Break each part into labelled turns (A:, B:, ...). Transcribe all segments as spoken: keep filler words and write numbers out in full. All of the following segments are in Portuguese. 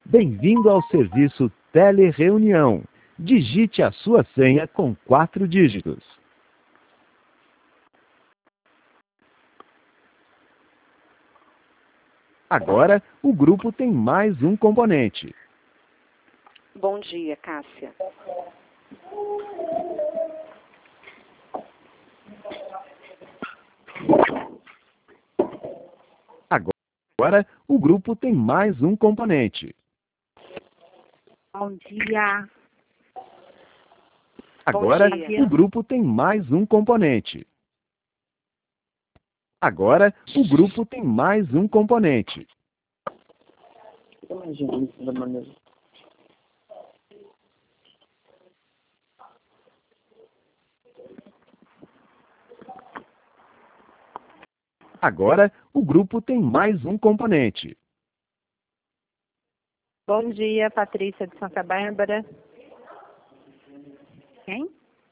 A: Bem-vindo ao serviço Telereunião. Digite a sua senha com quatro dígitos. Agora, o grupo tem mais um componente.
B: Bom dia, Cássia.
A: Agora, o grupo tem mais um componente.
B: Bom dia.
A: Agora,
B: Bom dia.
A: o grupo tem mais um componente. Agora, o grupo tem mais um componente. Agora, o grupo tem mais um componente.
B: Bom dia, Patrícia de Santa Bárbara. Quem?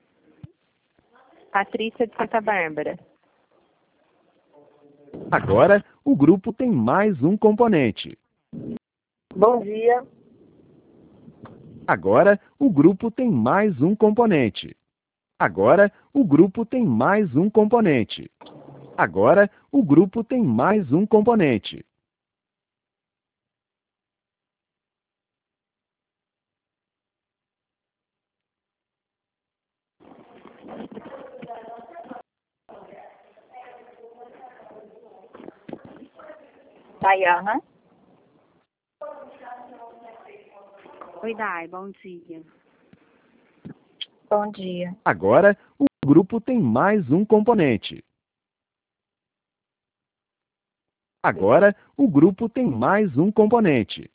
B: Patrícia de Santa Bárbara.
A: Agora, o grupo tem mais um componente.
B: Bom dia.
A: Agora, o grupo tem mais um componente. Agora, o grupo tem mais um componente. Agora, o grupo tem mais um componente.
C: Dayana.
B: Oi, Dai, bom dia.
C: Bom dia.
A: Agora, o grupo tem mais um componente. Agora, o grupo tem mais um componente.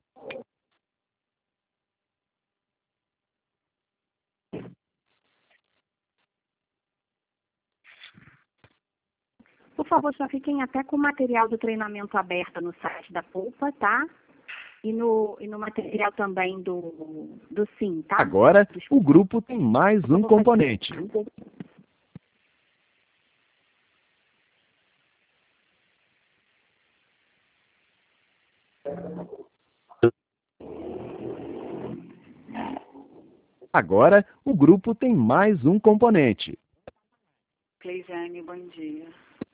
B: Por favor, só fiquem até com o material do treinamento aberto no site da Pulpa, tá? E no, e no material também do, do Sim, tá?
A: Agora, o grupo tem mais um componente. Agora, o grupo tem mais um componente.
B: Cleijane, bom dia.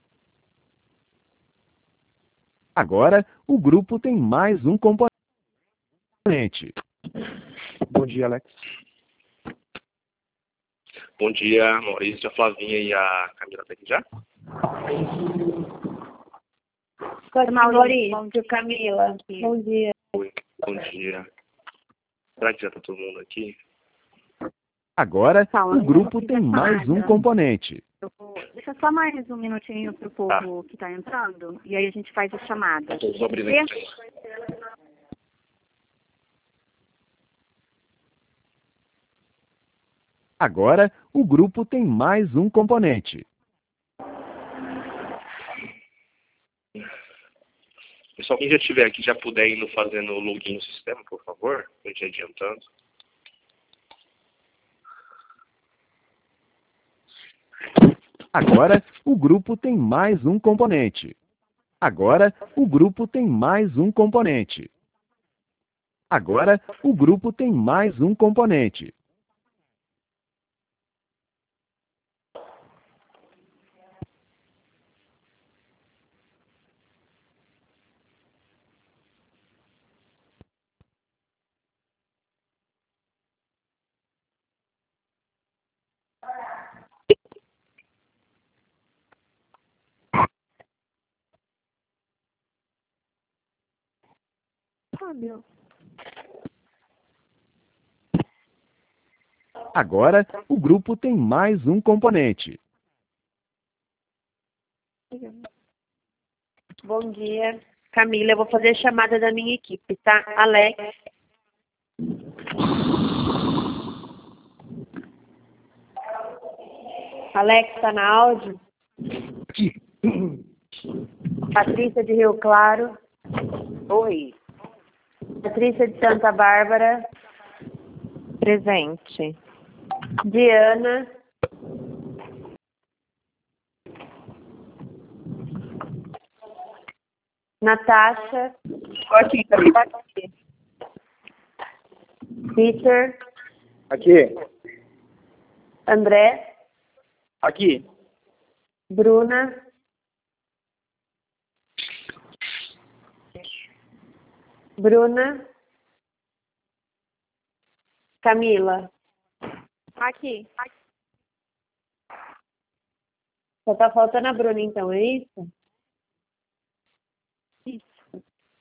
A: Agora, o grupo tem mais um componente.
D: Bom dia, Alex. Bom dia, Maurício, a Flavinha e a Camila tá aqui já?
C: Oi,
B: Maurício,
C: Maurício, bom Camila. Bom dia.
D: Oi, bom dia. Será que já tá todo mundo aqui?
A: Agora, o grupo tem mais um componente.
B: Eu vou- Deixa só mais um minutinho para o povo que está entrando, e aí a gente faz a chamada.
D: Estou só abrindo
B: Vê?
D: aqui.
A: Agora, o grupo tem mais um componente.
D: Pessoal, quem já estiver aqui, já puder ir no fazendo o login no sistema, por favor, pra gente ir adiantando.
A: Agora, o grupo tem mais um componente. Agora, o grupo tem mais um componente. Agora, o grupo tem mais um componente.
C: Fábio.
A: Agora, o grupo tem mais um componente.
C: Bom dia. Camila, eu vou fazer a chamada da minha equipe, tá? Alex. Alex, tá na áudio?
D: Aqui.
C: Patrícia de Rio Claro.
B: Oi.
C: Patrícia de Santa Bárbara.
E: Presente.
C: Diana. Natasha.
E: Aqui, também.
C: Peter,
E: Aqui.
C: André,
E: Aqui.
C: Bruna, Bruna, Camila.
F: Aqui.
C: Só tá faltando a Bruna, então, é isso?
F: Isso.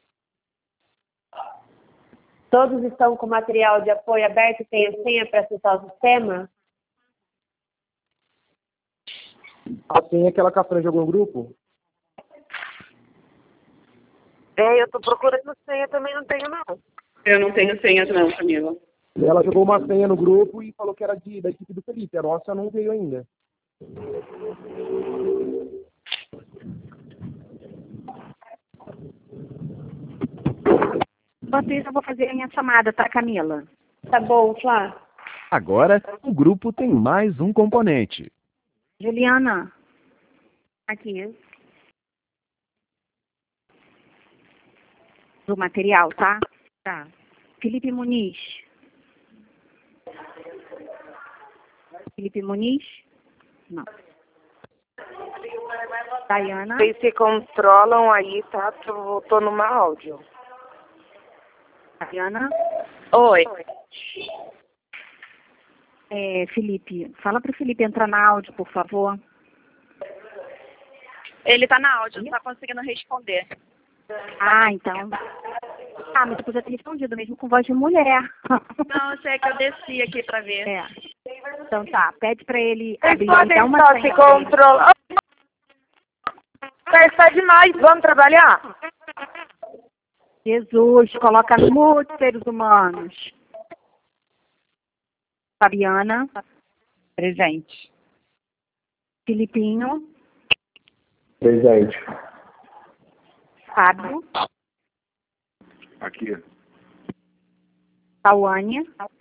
C: Todos estão com material de apoio aberto e tem a senha para acessar o sistema?
E: A senha é aquela que a Fran jogou no grupo?
C: É, eu tô procurando senha, também não tenho, não.
G: Eu não tenho senha não, Camila.
E: Ela jogou uma senha no grupo e falou que era de, da equipe do Felipe. A nossa não veio ainda.
B: Enquanto isso, eu vou fazer a minha chamada, tá, Camila?
C: Tá bom, Flá.
A: Agora, o grupo tem mais um componente.
B: Juliana,
F: Aqui.
B: do material, tá?
F: Tá.
B: Felipe Muniz. Felipe Muniz? Não. Dayana.
H: Vocês se controlam aí, tá? Tô, tô numa áudio.
B: Dayana.
H: Oi.
B: É, Felipe, fala pro Felipe entrar na áudio, por favor.
F: Ele tá na áudio, não tá conseguindo responder.
B: Ah, então. Ah, mas você podia ter respondido mesmo com voz de mulher.
F: Não, eu sei que eu desci aqui pra ver.
B: É. Então tá, pede pra ele
H: Vocês
B: abrir,
H: podem
B: dá uma
H: só se
B: senha pra ele.
H: controlar. Tá, está demais, vamos trabalhar?
B: Jesus, coloca no mute, seres humanos. Fabiana.
G: Presente.
B: Filipinho.
E: Presente.
B: Fábio.
D: Aqui.
B: Tauânia.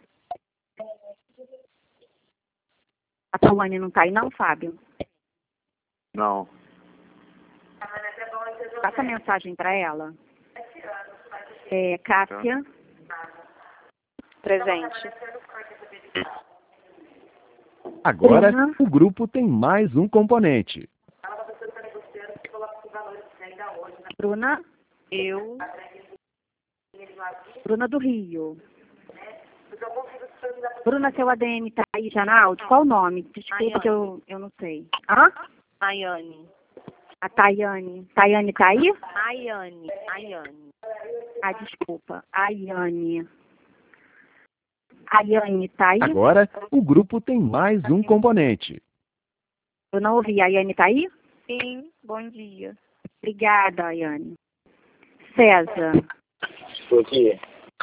B: A Tauânia não tá aí não, Fábio?
D: Não.
B: Passa a mensagem para ela. É, Cássia.
H: Presente.
A: Agora,
B: Bruna.
A: o grupo tem mais um componente.
B: Bruna.
F: Eu.
B: Bruna do Rio. Bruna, seu A D M tá aí já na áudio? Qual o nome? Desculpa que eu, eu não sei. Hã?
F: Ayane.
B: A Tayane. Tayane tá aí?
F: Ayane. Ayane.
B: Ah, desculpa. A Ayane. A Ayane tá aí?
A: Agora, o grupo tem mais um componente.
B: Eu não ouvi. A Ayane tá aí?
F: Sim, bom dia.
B: Obrigada, Ayane. César.
E: Estou aqui.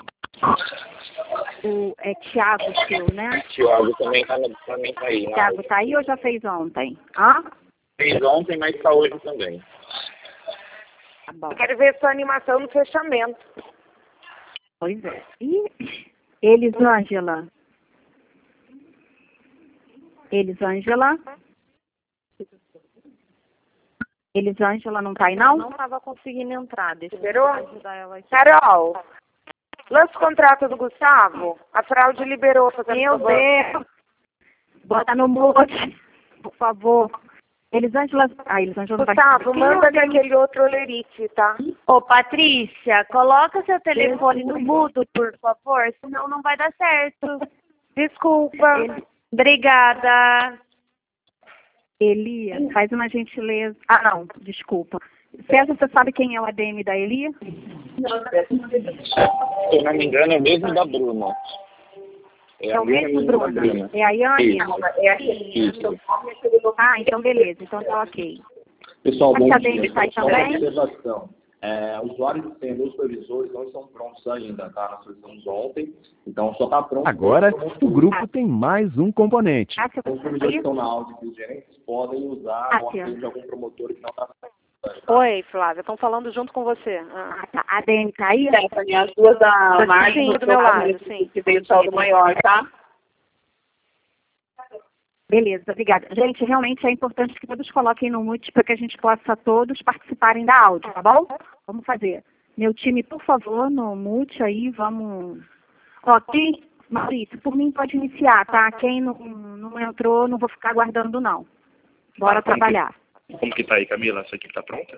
B: O, é Thiago seu, né?
E: Thiago também tá, também tá aí.
B: Thiago tá aí ou já fez ontem? Hã?
E: Fez ontem, mas tá hoje também.
B: Tá bom.
H: Eu quero ver sua animação no fechamento.
B: Pois é. E Elisângela? Elisângela? Elisângela não tá aí, não?
F: Não tava conseguindo entrar. Deixa
H: Liberou?
F: eu ajudar ela aqui.
H: Carol, lança o contrato do Gustavo. A fraude liberou, fazendo
B: Meu
H: favor.
B: Deus! Bota no mute, por favor. Elisângela... Ah, Elisângela não vai...
H: Gustavo, manda ali aquele outro olerite, tá?
F: Ô, Patrícia, coloca seu telefone no mudo, por favor, senão não vai dar certo.
H: Desculpa.
B: Ele-
F: Obrigada.
B: Elia, faz uma gentileza. Ah, não, desculpa. César, você sabe quem é o A D M da Elia?
E: Se eu não me engano, é o mesmo da Bruna.
B: É o mesmo, Bruna? É a Yane?
E: Isso.
B: Ah, então beleza. Então tá ok.
E: Pessoal, bom
B: Mas a
E: dia.
B: Dani tá aí
E: Só uma
B: também?
E: observação. É, usuários e senhas dos supervisores não estão prontos ainda, tá? Nós fizemos ontem, então só está pronto.
A: Agora, o grupo tem mais um componente.
B: Ah, você
E: Os supervisores que estão na aula que os gerentes podem usar
B: Ah,
E: o
B: sim.
E: auxílio de algum promotor que não está.
H: Oi, Flávia, estão falando junto com você. Ah.
B: Ah, tá. A D M tá aí?
G: Stephanie, as duas da Marta
H: Sim, do meu lado, sim.
G: que veio o saldo maior, tá?
B: Beleza, obrigada. Gente, realmente é importante que todos coloquem no mute para que a gente possa todos participarem da áudio, tá bom? Vamos fazer. Meu time, por favor, no mute aí, vamos... Ó, quem Maurício, por mim pode iniciar, tá? Quem não, não entrou, não vou ficar aguardando, não. Bora
D: Ah, como
B: trabalhar.
D: Que, como que tá aí, Camila? Sua equipe tá pronta?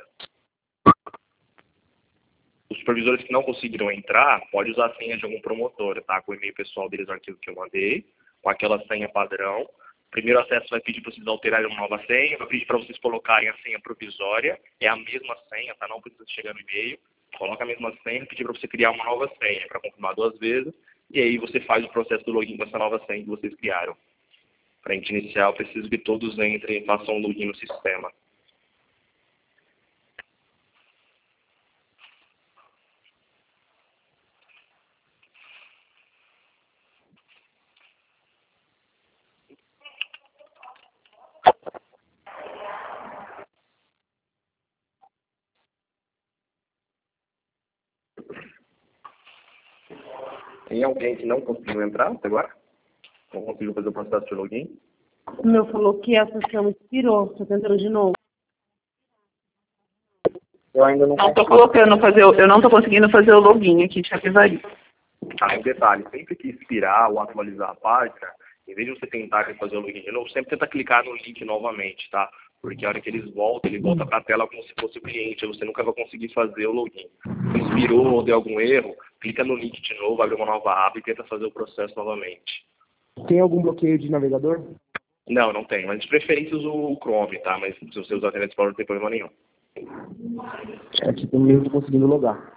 D: Os supervisores que não conseguiram entrar, pode usar a senha de algum promotor, tá? Com o e-mail pessoal deles, o arquivo que eu mandei, com aquela senha padrão. Primeiro acesso vai pedir para vocês alterarem uma nova senha, vai pedir para vocês colocarem a senha provisória, é a mesma senha, tá? Não precisa chegar no e-mail. Coloca a mesma senha, pedir para você criar uma nova senha, para confirmar duas vezes, e aí você faz o processo do login com essa nova senha que vocês criaram. Para a gente iniciar, eu preciso que todos entrem e façam o login no sistema. Tem alguém que não conseguiu entrar até agora? Não conseguiu fazer o processo de login?
C: O meu falou que a sessão expirou. Estou tentando de novo.
D: Eu ainda não
G: Não tô
D: consigo.
G: colocando fazer, o- eu não tô conseguindo fazer o login aqui de Capivari.
D: Ah, um detalhe, sempre que expirar ou atualizar a página, em vez de você tentar fazer o login de novo, sempre tenta clicar no link novamente, tá? Porque a hora que eles voltam, ele volta para a tela como se fosse o cliente, você nunca vai conseguir fazer o login. Se expirou ou deu algum erro, clica no link de novo, abre uma nova aba e tenta fazer o processo novamente.
I: Tem algum bloqueio de navegador?
D: Não, não tem, mas de preferência usa o Chrome, tá? Mas se você usar o Internet Explorer não tem problema nenhum.
I: É que eu não tô conseguindo logar.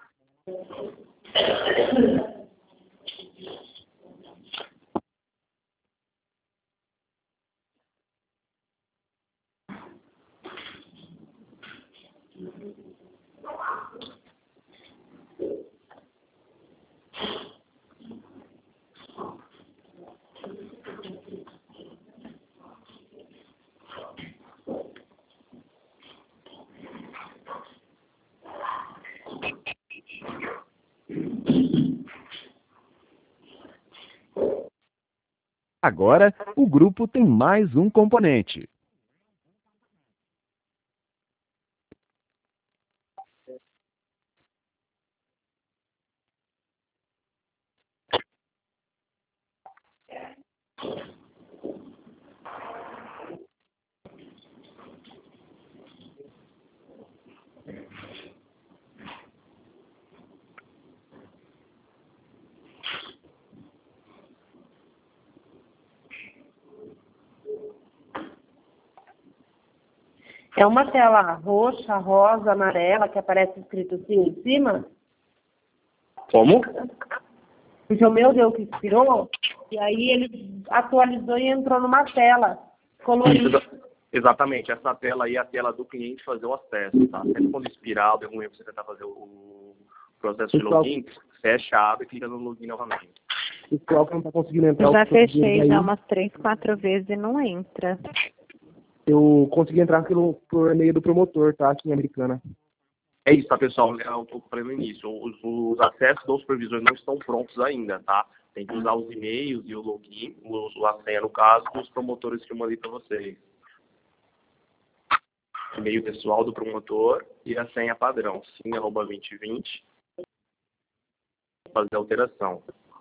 A: Agora, o grupo tem mais um componente.
C: É uma tela roxa, rosa, amarela, que aparece escrito assim em cima?
D: Como?
C: Porque o meu deu que expirou, e aí ele atualizou e entrou numa tela colorida.
D: Exatamente, essa tela aí é a tela do cliente fazer o acesso, tá? Sempre quando expirar, ou algum erro, você tentar fazer o processo de login, fecha a aba e clica no login novamente.
I: O pessoal que não tá conseguindo entrar...
J: Eu já
I: os supervisores
J: fechei
I: aí,
J: já umas três, quatro vezes e não entra.
I: Eu consegui entrar pelo, por e-mail do promotor, tá? Aqui em Americana.
D: É isso, tá, pessoal? É o que eu falei no início. Os, os acessos dos supervisores não estão prontos ainda, tá? Tem que usar os e-mails e o login, o, a senha, no caso, dos promotores que eu mandei para vocês. E-mail pessoal do promotor e a senha padrão, sim arroba vinte e vinte. Fazer a alteração.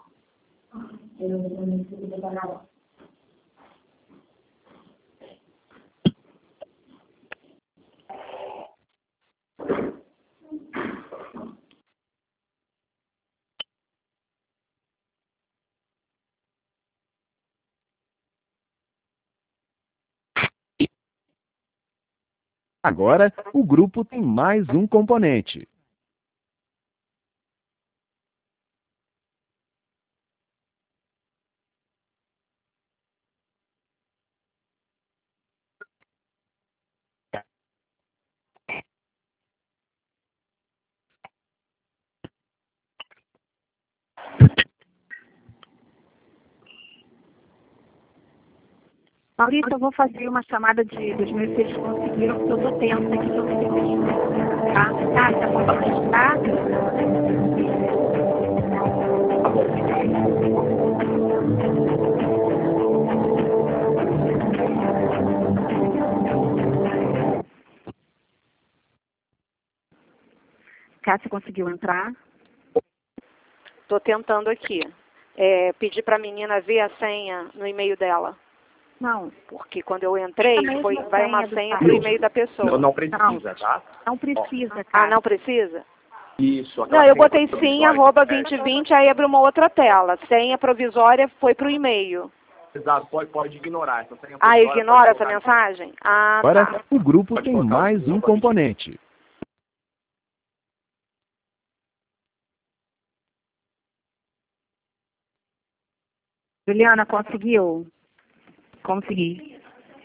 A: Agora, o grupo tem mais um componente.
B: Maurício, eu vou fazer uma chamada de dos meus se eles conseguiram, porque eu tô tensa aqui, tô tentando. Tá? Tá, tá bom, tá? Cássia conseguiu entrar?
J: Estou tentando aqui.
K: é, pedir para a menina ver a senha no e-mail dela?
B: Não.
K: Porque quando eu entrei,
B: A
K: foi,
B: mesma
K: vai
B: senha
K: uma
B: do
K: senha
B: site.
K: para o e-mail da pessoa.
E: Não, não precisa, tá?
B: Não precisa,
K: Ah,
B: cara.
K: não precisa?
E: Isso. aquela
K: Não, eu
E: senha
K: botei sim,
E: provisória.
K: arroba
E: É,
K: vinte vinte, aí abre uma outra tela. Senha provisória foi para o e-mail.
E: Exato, pode, pode ignorar. Essa senha
K: Ah,
E: provisória
K: ignora
E: pode
K: essa
E: colocar-
K: mensagem? Ah,
A: Agora,
K: tá.
A: o grupo
E: Pode
A: tem
E: colocar
A: mais
E: o
A: um
E: arroba
A: componente.
B: Juliana, conseguiu? Consegui.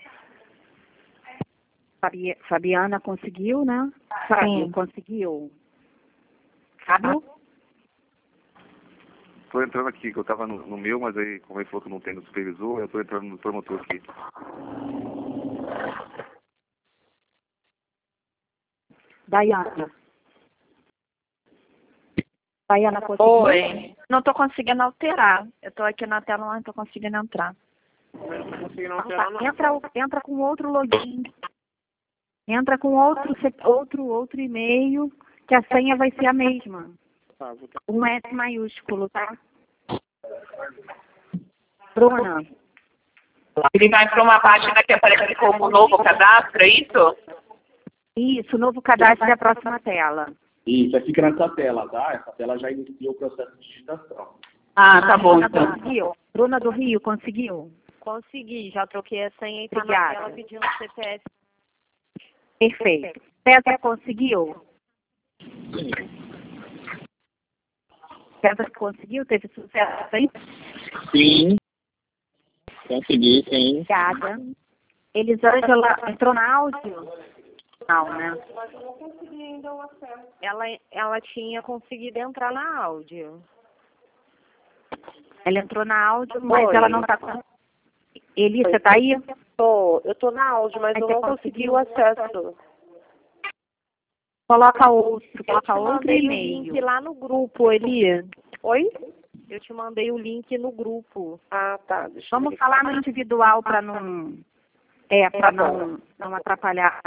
B: Fabi- Fabiana conseguiu, né? Fábio,
J: Sim.
B: conseguiu? Fábio?
L: Tô entrando aqui, que eu tava no, no meu, mas aí, como ele falou que não tem no supervisor, eu tô entrando no promotor aqui.
B: Daiana. Daiana conseguiu?
G: Oi. Não estou conseguindo alterar. Eu estou aqui na tela, mas não estou conseguindo entrar.
B: Então tá, entra, entra com outro login. Entra com outro, C- outro, outro e-mail, que a senha vai ser a mesma. Um S maiúsculo, tá? Bruna,
G: Ele vai para uma página que aparece como novo cadastro, é isso?
B: isso, novo cadastro é a próxima tela.
E: Isso, aí fica nessa tela, tá? Essa tela já inicia o processo de digitação.
G: Ah, tá bom,
B: Bruna
G: então.
B: conseguiu? Bruna do Rio, conseguiu?
K: Consegui, já troquei a senha e tá na
B: Obrigada.
K: tela pedindo o C P F.
B: Perfeito. César conseguiu? César conseguiu? Teve sucesso aí?
M: Sim. Consegui, sim.
B: Obrigada. Elisângela entrou na áudio? Não, né?
C: Mas eu não consegui ainda o acesso.
K: Ela, ela tinha conseguido entrar na áudio.
B: Ela entrou na áudio, mas
K: Oi.
B: ela não está com... Eli, você está aí?
K: Tô, eu tô na áudio, mas
B: Mas
K: eu
B: você
K: não consegui o acesso.
B: Coloca outro, coloca
K: Eu te
B: outro
K: mandei o
B: e-mail.
K: link lá no grupo, Eli. Oi? Eu te mandei o link no grupo. Ah, tá. Deixa eu
B: Vamos
K: ver.
B: falar no individual para não... É, para não, não atrapalhar.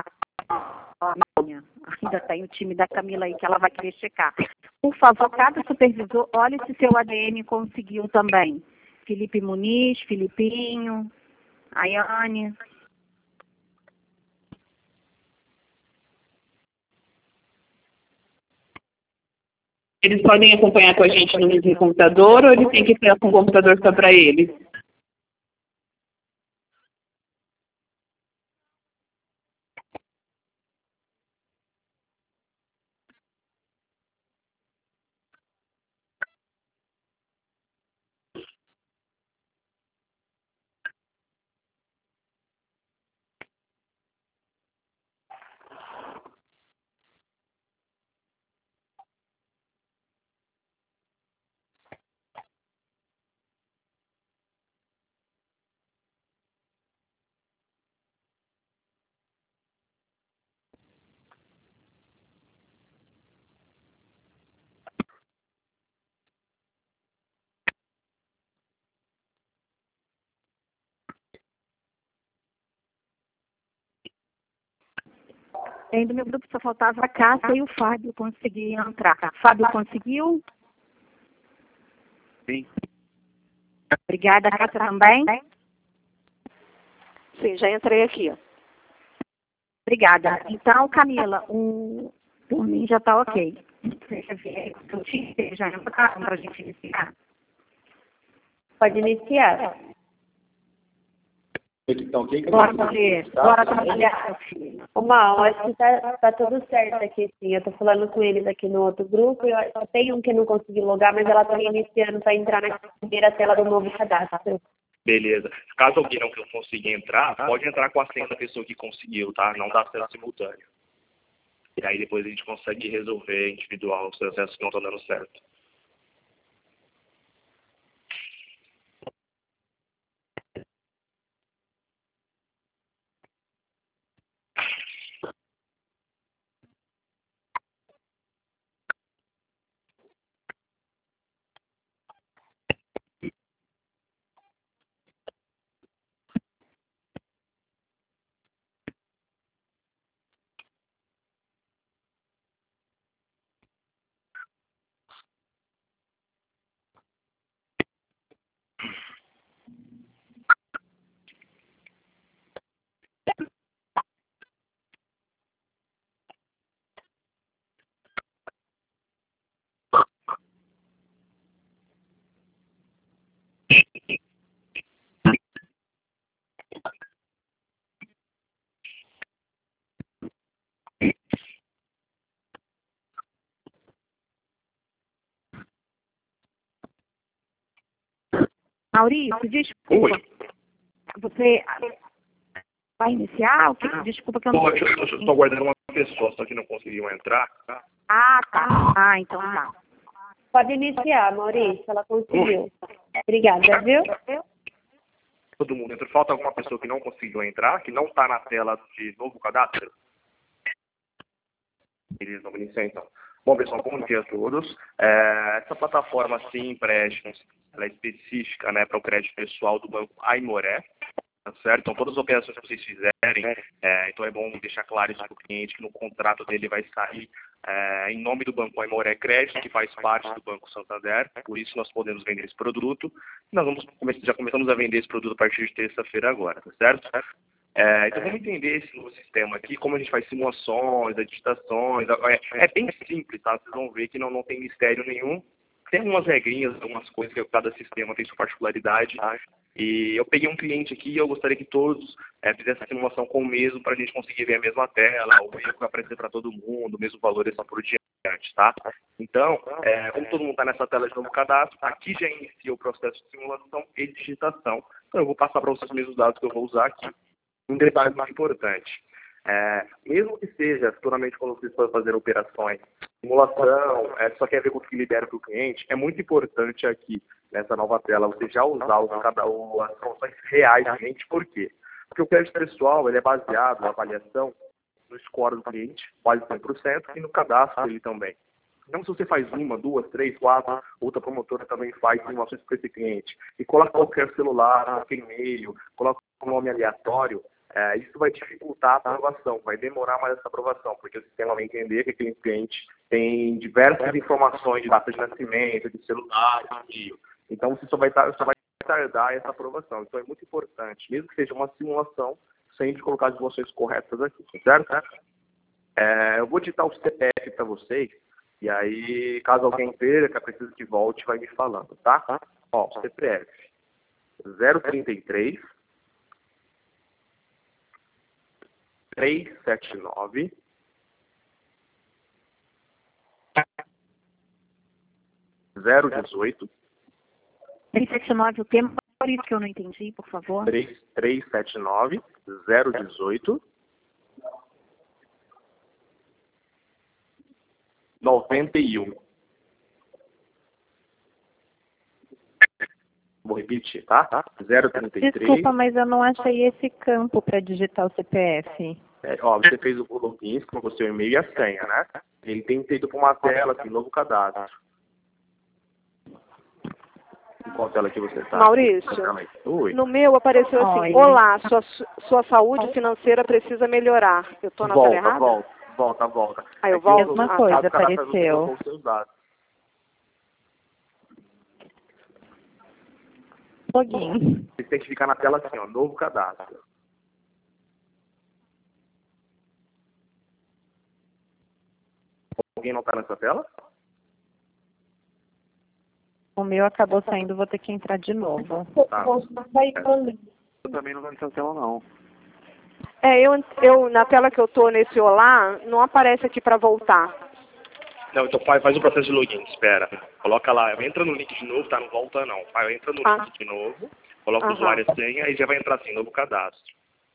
B: Ainda tem o time da Camila aí que ela vai querer checar. Por favor, cada supervisor, olhe se seu A D M conseguiu também. Felipe Muniz, Filipinho, Ayane.
G: Eles podem acompanhar com a gente no mesmo computador ou eles têm que ter um computador só para eles?
B: Aí do meu grupo só faltava a Cássia e o Fábio conseguiam entrar. Fábio conseguiu?
L: Sim.
B: Obrigada, Cássia também.
K: Sim, já entrei aqui. ó.
B: Obrigada. Então, Camila, o por mim já está ok. Deixa eu ver se eu te já entra para a gente iniciar.
C: Pode iniciar.
E: Então, ok?
B: Bora fazer, bora trabalhar, meu filho.
C: Ô, Mal, acho que tá, tá tudo certo aqui, sim. Eu tô falando com eles aqui no outro grupo. Eu só tem um que não conseguiu logar, mas ela tá iniciando para entrar na primeira tela do novo cadastro.
D: Beleza. Caso alguém não consiga entrar, pode entrar com a senha da pessoa que conseguiu, tá? Não dá acesso simultâneo. E aí depois a gente consegue resolver individual os acessos que não estão dando certo.
B: Maurício, desculpa.
D: Oi.
B: Você vai iniciar? O que? Desculpa que eu não...
D: Pô, eu estou aguardando uma pessoa, só que não conseguiu entrar.
B: Ah, tá. Ah, então tá.
C: Pode iniciar, Maurício, ela conseguiu. Obrigada, viu?
D: Todo mundo entra. Falta alguma pessoa que não conseguiu entrar, que não está na tela de novo cadastro? Eles vão iniciar então. Bom, pessoal, bom dia a todos. É, essa plataforma Sim Empréstimos, ela é específica, né, para o crédito pessoal do Banco Aimoré, tá certo? Então, todas as operações que vocês fizerem, é, então é bom deixar claro isso para o cliente, que no contrato dele vai sair é, em nome do Banco Aimoré Crédito, que faz parte do Banco Santander, por isso nós podemos vender esse produto. Nós vamos já começamos a vender esse produto a partir de terça-feira agora, tá certo? É, então vamos entender esse novo sistema aqui, como a gente faz simulações, digitações, é, é bem simples, tá? Vocês vão ver que não, não tem mistério nenhum. Tem algumas regrinhas, algumas coisas que cada sistema tem sua particularidade. E eu peguei um cliente aqui e eu gostaria que todos é, fizessem a simulação com o mesmo para a gente conseguir ver a mesma tela, o mesmo que vai aparecer para todo mundo, o mesmo valor e assim por diante, tá? Então, é, como todo mundo está nessa tela de novo cadastro, aqui já inicia o processo de simulação e digitação. Então eu vou passar para vocês os mesmos dados que eu vou usar aqui. Um detalhe mais importante, é, mesmo que seja futuramente quando vocês forem fazer operações, simulação, é, só quer ver quanto que libera para o cliente, é muito importante aqui, nessa nova tela, você já usar o, cada, o, as informações reais do cliente. Por quê? Porque o crédito pessoal ele é baseado na avaliação no score do cliente, quase cem por cento, e no cadastro dele também. Então, se você faz uma, duas, três, quatro, outra promotora também faz simulações para esse cliente, e coloca qualquer celular, qualquer e-mail, coloca um nome aleatório, é, isso vai dificultar a aprovação, vai demorar mais essa aprovação, porque o sistema vai entender que aquele cliente tem diversas informações de data de nascimento, de celular, de e-mail. Então, você só vai, só vai tardar essa aprovação. Então, é muito importante, mesmo que seja uma simulação, sempre colocar as informações corretas aqui, certo? É, eu vou digitar o C P F para vocês, e aí, caso alguém perca, precisa que volte, vai me falando, tá? Ó, C P F zero trinta e três, trezentos e setenta e nove, zero dezoito.
B: trezentos e setenta e nove, o tema, por isso que eu não entendi, por favor.
D: trezentos e setenta e nove, zero dezoito. noventa e um. Vou repetir, tá? zero trinta e três.
J: Desculpa, mas eu não achei esse campo para digitar o C P F.
D: É, ó, você fez o login, colocou seu e-mail e a senha, né? Ele tem que ter ido para uma tela, assim, novo cadastro. Em qual tela que você está?
K: Maurício,
D: Oi.
K: No meu apareceu assim,
J: Oi.
K: olá, sua, sua saúde financeira precisa melhorar. Eu estou na tela
D: Volta,
K: errada?
D: volta, volta, volta.
K: Aí eu
D: Aqui
K: volto?
J: Mesma
K: Ah,
J: coisa,
D: Cada cadastro você
J: apareceu.
D: colocou os seus dados.
J: Login.
D: Você tem que ficar na tela assim, ó, novo cadastro. Alguém não está nessa tela?
J: O meu acabou saindo, vou ter que entrar de novo.
D: Tá.
L: Eu também não estou nessa tela, não.
K: É, eu, eu, na tela que eu estou nesse olá, não aparece aqui para voltar.
D: Não, então faz, faz o processo de login, espera. Coloca lá, entra no link de novo, tá? Não volta não. Vai, entra no
K: Ah.
D: link de novo, coloca o
K: Aham.
D: usuário e senha e já vai entrar assim, novo cadastro.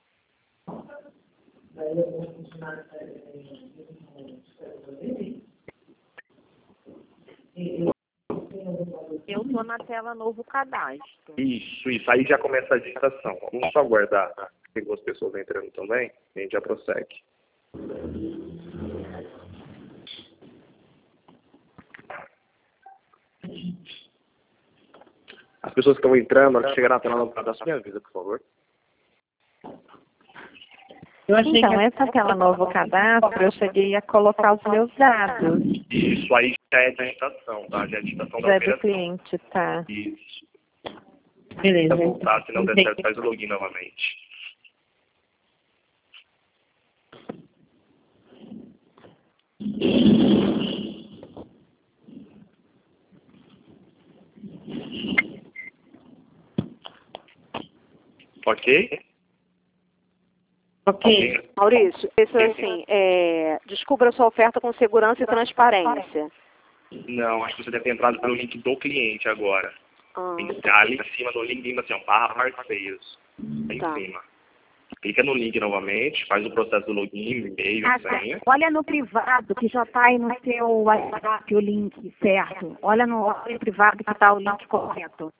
J: Eu tô na tela novo cadastro.
D: Isso, isso. Aí já começa a digitação. Vamos só aguardar. Tem duas pessoas entrando também, e a gente já prossegue. As pessoas que estão entrando, na hora que chegar na tela novo cadastro, me avisa, por favor.
J: Eu achei então, que essa tela novo cadastro, eu cheguei a colocar os meus dados.
D: Isso aí já é digitação, tá? Já é digitação da
J: Já é
D: operação.
J: do cliente, tá?
D: Isso.
J: Beleza.
D: Se voltar, se não der certo, faz o login novamente. Ok?
K: Ok. Maurício, esse é assim, é, descubra sua oferta com segurança e transparência.
D: Não, acho que você deve ter entrado pelo link do cliente agora.
H: Ah.
D: Tem que estar ali em cima do link, tem assim, ó, barra parceiros. Em
H: Tá.
D: cima. Clica no link novamente, faz o processo do login, e-mail,
B: Ah,
D: senha.
B: olha no privado, que já está aí no seu WhatsApp o link, certo? Olha no, olha no privado que está o link correto.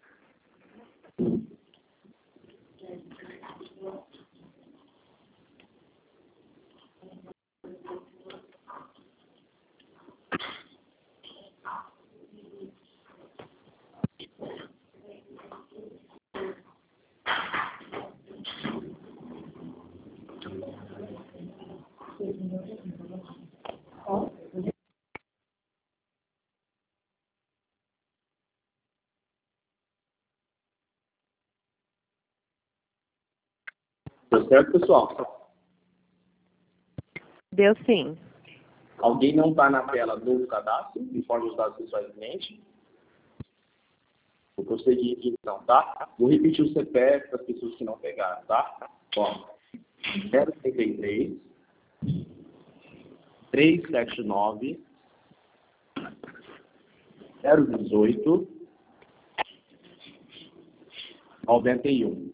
E: Tá certo, pessoal?
J: Deu sim.
E: Alguém não está na tela do cadastro, informe os dados pessoais do cliente. Vou prosseguir aqui então, tá? Vou repetir o C P F para as pessoas que não pegaram, tá? Ó, zero trinta e três, trezentos e setenta e nove, zero dezoito, noventa e um.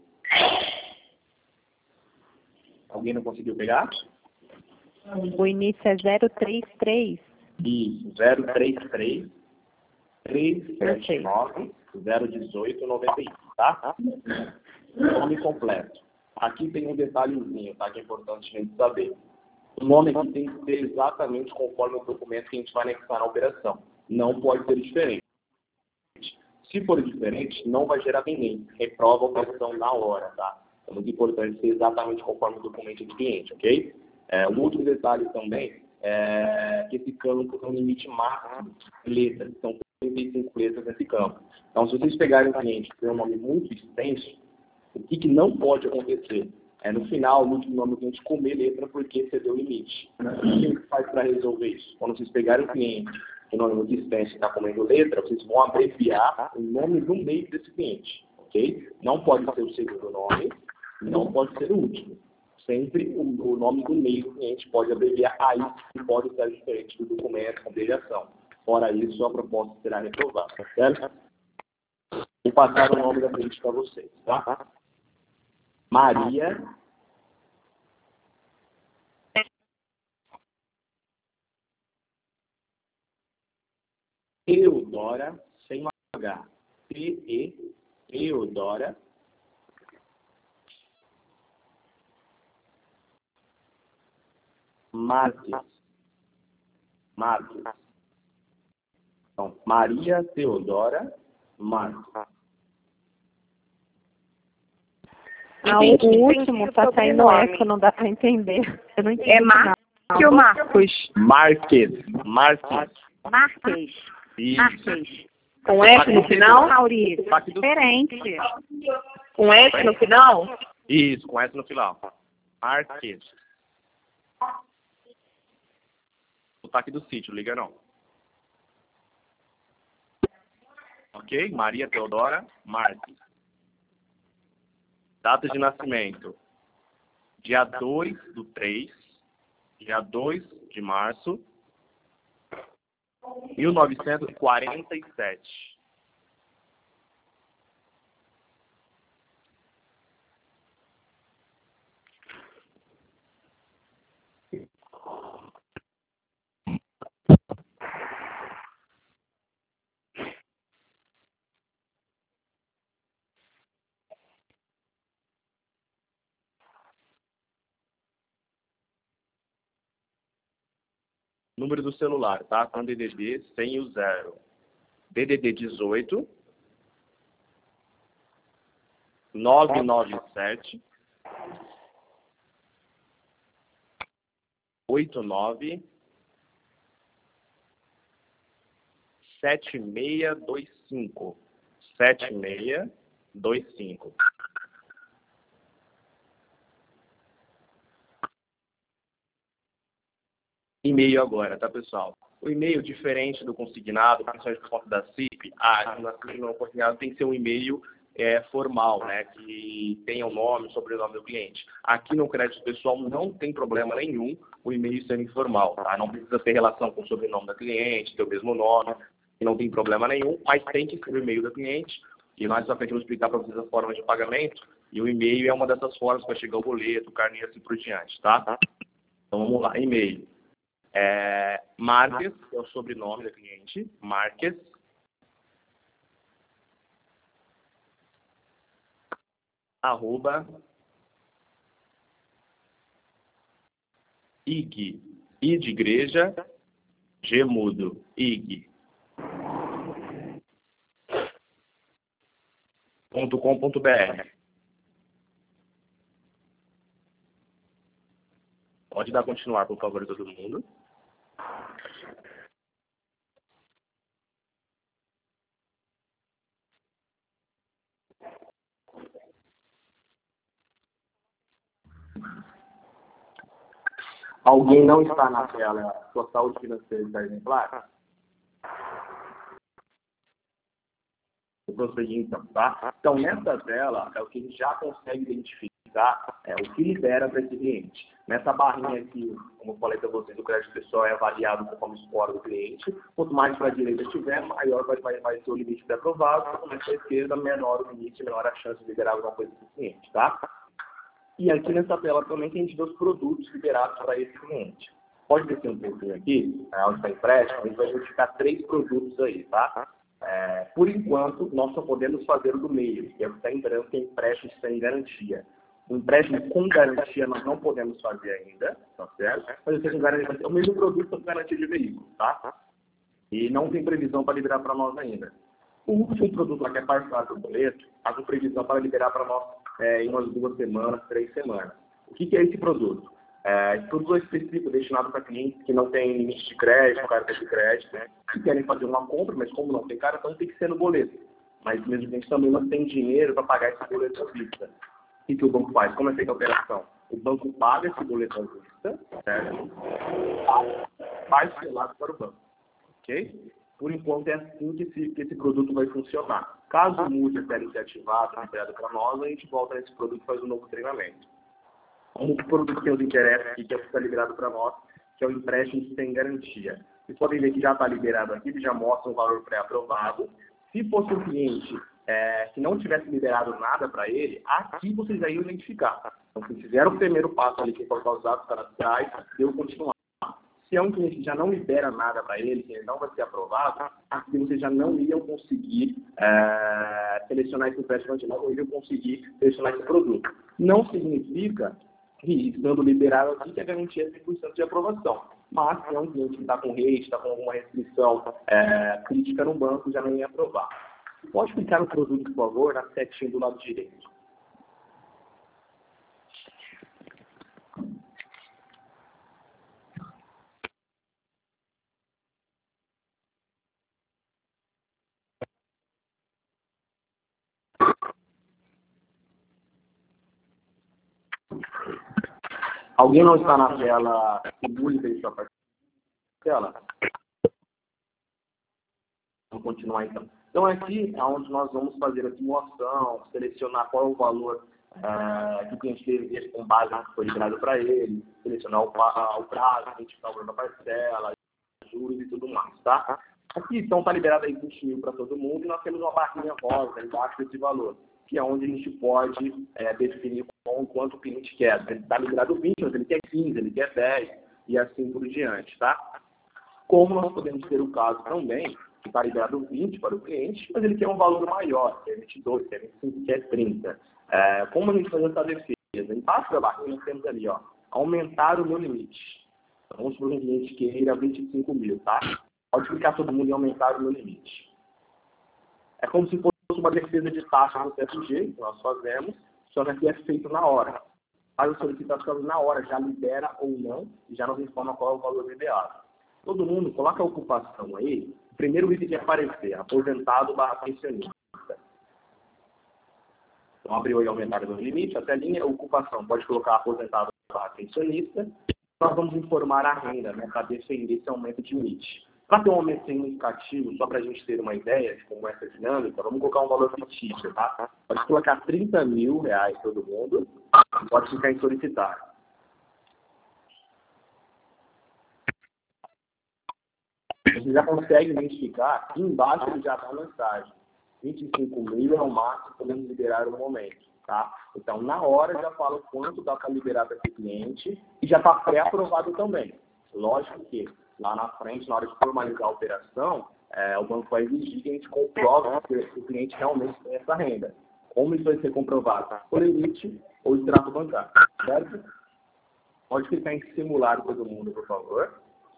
E: Alguém não conseguiu pegar?
J: O início é zero trinta e três.
E: Isso, zero trinta e três, trezentos e setenta e nove, zero dezoito, noventa e um, tá? Nome completo. Aqui tem um detalhezinho, tá? Que é importante a gente saber. O nome aqui tem que ser exatamente conforme o documento que a gente vai anexar na operação. Não pode ser diferente. Se for diferente, não vai gerar ninguém. Reprova a operação na hora, tá? É muito importante ser exatamente conforme o documento do cliente, ok? É, um outro detalhe também é que esse campo tem um limite máximo de letras. São trinta e cinco letras nesse campo. Então, se vocês pegarem um cliente que tem um nome muito extenso, o que, que não pode acontecer? É no final, no último nome do cliente, comer letra porque excedeu o limite. O que a gente faz para resolver isso? Quando vocês pegarem um cliente que o nome muito extenso está comendo letra, vocês vão abreviar o nome do meio desse cliente, ok? Não pode ser o segundo nome, não pode ser o último. Sempre o, o nome do meio do cliente pode abreviar, aí pode ser diferente do documento, com abreviação. Fora isso, a proposta será reprovada, certo? Vou passar o nome da cliente para vocês, tá? Maria Teodora, sem o H. T E Teodora Marques. Marques. Então, Maria Teodora Marques.
J: Ah, o último está saindo eco, não dá para entender. Eu não entendi.
H: É Marques ou Marcos?
E: Marques. Marques.
B: Marques.
E: Isso.
B: Marques.
H: Com S no final?
B: Maurício, diferente.
H: Com S no final?
D: Isso, com S no final. Marques. Sotaque do sítio, liga não. Ok? Maria Teodora Marques. Data de nascimento. Dia dois do três. Dia dois de março. mil novecentos e quarenta e sete. Número do celular, tá? Com D D D sem o zero. D D D dezoito, nove nove sete, oito nove, sete seis dois cinco. sete seis dois cinco. E-mail agora, tá, pessoal? O e-mail, diferente do consignado, principalmente por conta da C I P, ah, no consignado tem que ser um e-mail é, formal, né, que tenha o nome, sobrenome do cliente. Aqui no crédito pessoal não tem problema nenhum o e-mail sendo informal, tá? Não precisa ter relação com o sobrenome da cliente, ter o mesmo nome, não tem problema nenhum, mas tem que ser o e-mail da cliente E mais pra frente eu vou explicar para vocês as formas de pagamento, e o e-mail é uma dessas formas para chegar o boleto, o carnê e assim por diante, tá? Então vamos lá, e-mail. É, Marques, que é o sobrenome da cliente, Marques, arroba, ig, i de igreja, g mudo, ig, ponto com ponto br. Pode dar continuar, por favor, todo mundo. Alguém não está na tela, sua saúde financeira está exemplar? Vou prosseguir então, tá? Então, nessa tela, é o que a gente já consegue identificar, é o que libera para esse cliente. Nessa barrinha aqui, como eu falei para vocês, o crédito pessoal é avaliado conforme o score do cliente. Quanto mais para a direita estiver, maior vai, vai, vai ser o limite pré-aprovado. Quanto mais para a esquerda, menor o limite, menor a chance de liberar alguma coisa para o cliente, tá? E aqui nessa tela também tem a gente vê os produtos liberados para esse cliente. Pode descer um pouquinho aqui, onde está empréstimo, a gente vai identificar três produtos aí, tá? É, por enquanto, nós só podemos fazer o do meio, que é o que está em branco, que é empréstimo sem garantia. O empréstimo com garantia nós não podemos fazer ainda, tá certo? Mas com garantia, é o mesmo produto com garantia de veículo, tá? E não tem previsão para liberar para nós ainda. O último produto lá, que é parcelado do boleto, está com previsão para liberar para nós é, em umas duas semanas, três semanas. O que, que é esse produto? É, esse produto é específico, destinado para clientes que não têm limite de crédito, carta de crédito, né? Que querem fazer uma compra, mas como não tem cara, então tem que ser no boleto. Mas mesmo que a gente também não tem dinheiro para pagar esse boleto à vista. O que, que o banco faz? Como é feita a operação? O banco paga esse boleto à vista, certo? Parcelado para o banco. Ok? Por enquanto é assim que esse, que esse produto vai funcionar. Caso mude a série ser ativada, liberado para nós, a gente volta nesse produto e faz um novo treinamento. Um produto que nos interessa aqui, que é o que está liberado para nós, que é o empréstimo sem garantia. Vocês podem ver que já está liberado aqui, ele já mostra o valor pré-aprovado. Se fosse um cliente é, que não tivesse liberado nada para ele, aqui vocês já iam identificar. Então, se fizeram o primeiro passo ali, que é colocar os dados cadastrais, deu continuar. Se é um cliente que já não libera nada para ele, que ele não vai ser aprovado, aqui vocês já não iam conseguir é, selecionar esse empréstimo, não iriam conseguir selecionar esse produto. Não significa que, estando liberado aqui, que a garantia é cem por cento de aprovação. Mas, se é um cliente que está com rate, está com alguma restrição é, crítica no banco, já não ia aprovar. Pode clicar no produto, por favor, na setinha do lado direito. Alguém não está na tela? Segure e deixe a parte da tela. Vamos continuar então. Então aqui é onde nós vamos fazer a simulação, selecionar qual é o valor uh, que o cliente teve com base no que foi liberado para ele, selecionar o, o prazo, identificar o valor da parcela, juros e tudo mais, tá? Aqui então está liberado aí vinte mil para todo mundo e nós temos uma barrinha rosa embaixo desse valor, que é onde a gente pode é, definir com quanto o cliente quer. Ele está liberado vinte, mas ele quer quinze, ele quer dez e assim por diante, tá? Como nós podemos ter o caso também, que está liberado vinte para o cliente, mas ele quer um valor maior, quer vinte e dois, quer vinte e cinco, quer trinta. É, como a gente faz essa defesa? Embaixo da barrinha nós temos ali, ó, aumentar o meu limite. Então, vamos supor que um cliente queira vinte e cinco mil, tá? Pode clicar todo mundo em aumentar o meu limite. É como se fosse uma defesa de taxa no C F G, que nós fazemos, só que aqui é feito na hora. Faz a solicitação na hora, já libera ou não, e já nos informa qual é o valor liberado. Todo mundo, coloca a ocupação aí. O primeiro item que aparecer, aposentado barra pensionista. Então, abriu aí aumentar o limite, até a linha ocupação, pode colocar aposentado barra pensionista. Nós vamos informar a renda, né, para defender esse aumento de limite. Para ter um aumento significativo, só para a gente ter uma ideia de como é essa dinâmica, vamos colocar um valor fictício, tá? Pode colocar trinta mil reais todo mundo, pode ficar em solicitar. Você já consegue identificar, aqui embaixo ele já dá a mensagem.
E: vinte e cinco mil é o máximo que podemos liberar no momento, tá? Então, na hora, já fala o quanto dá para liberar para esse cliente e já está pré-aprovado também. Lógico que lá na frente, na hora de formalizar a operação, é, o banco vai exigir que a gente comprove que o cliente realmente tem essa renda. Como isso vai ser comprovado? Por limite ou extrato bancário, certo? Pode clicar em simular todo mundo, por favor.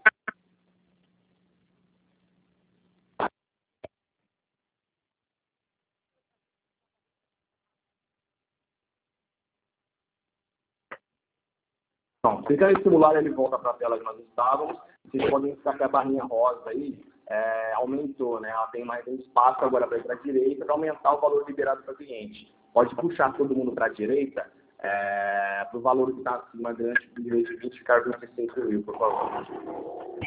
E: Então, clicando em simular, ele volta para a tela que nós estávamos. Vocês podem ficar que a barrinha rosa aí é, aumentou, né? Ela tem mais um espaço agora para ir para a direita para aumentar o valor liberado para o cliente. Pode puxar todo mundo para a direita é, para o valor que está acima grande, em vez de vinte ficar vinte e cinco mil, por favor.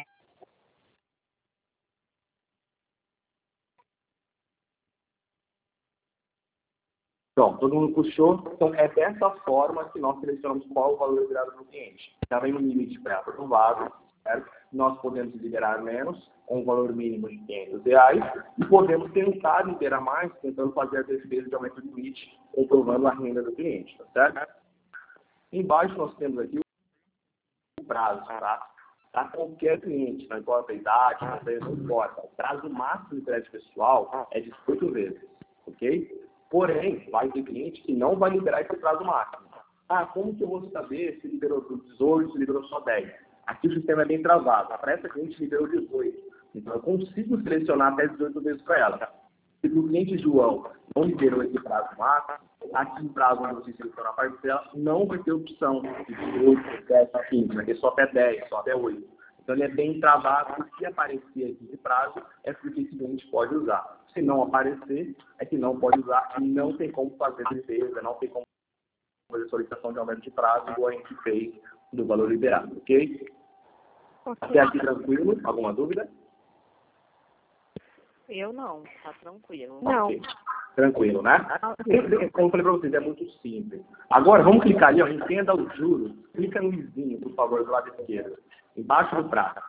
E: Pronto, todo mundo puxou. Então, é dessa forma que nós selecionamos qual o valor liberado para o cliente. Já vem no limite pré-aprovado, certo? Nós podemos liberar menos, com um valor mínimo de quinhentos reais, e podemos tentar liberar mais, tentando fazer a defesa de aumento do limite, comprovando a renda do cliente, tá certo? Embaixo nós temos aqui o prazo, tá? Para qualquer cliente, não importa a idade, não importa. O prazo máximo de crédito pessoal é de oito vezes, ok? Porém, vai ter cliente que não vai liberar esse prazo máximo. Ah, como que eu vou saber se liberou dezoito, se liberou só dez? Aqui o sistema é bem travado. Para essa cliente liberou dezoito. Então, eu consigo selecionar até dezoito vezes para ela. Se o cliente João não liberou esse prazo máximo, aqui em prazo onde você selecionar a parcela, não vai ter opção de dezoito, dez, quinze, vai ter só até dez, só até oito. Então, ele é bem travado. Se aparecer aqui de prazo, é porque esse cliente pode usar. Se não aparecer, é que não pode usar e não tem como fazer defesa, não tem como fazer solicitação de aumento de prazo, igual a gente fez do valor liberado, ok? Okay. Até aqui tranquilo? Alguma dúvida?
K: Eu não, tá tranquilo.
J: Não.
E: Okay. Tranquilo, né? Como eu falei para vocês, é muito simples. Agora, vamos clicar ali, ó, entenda os juros. Clica no izinho, por favor, do lado esquerdo. Embaixo do prato.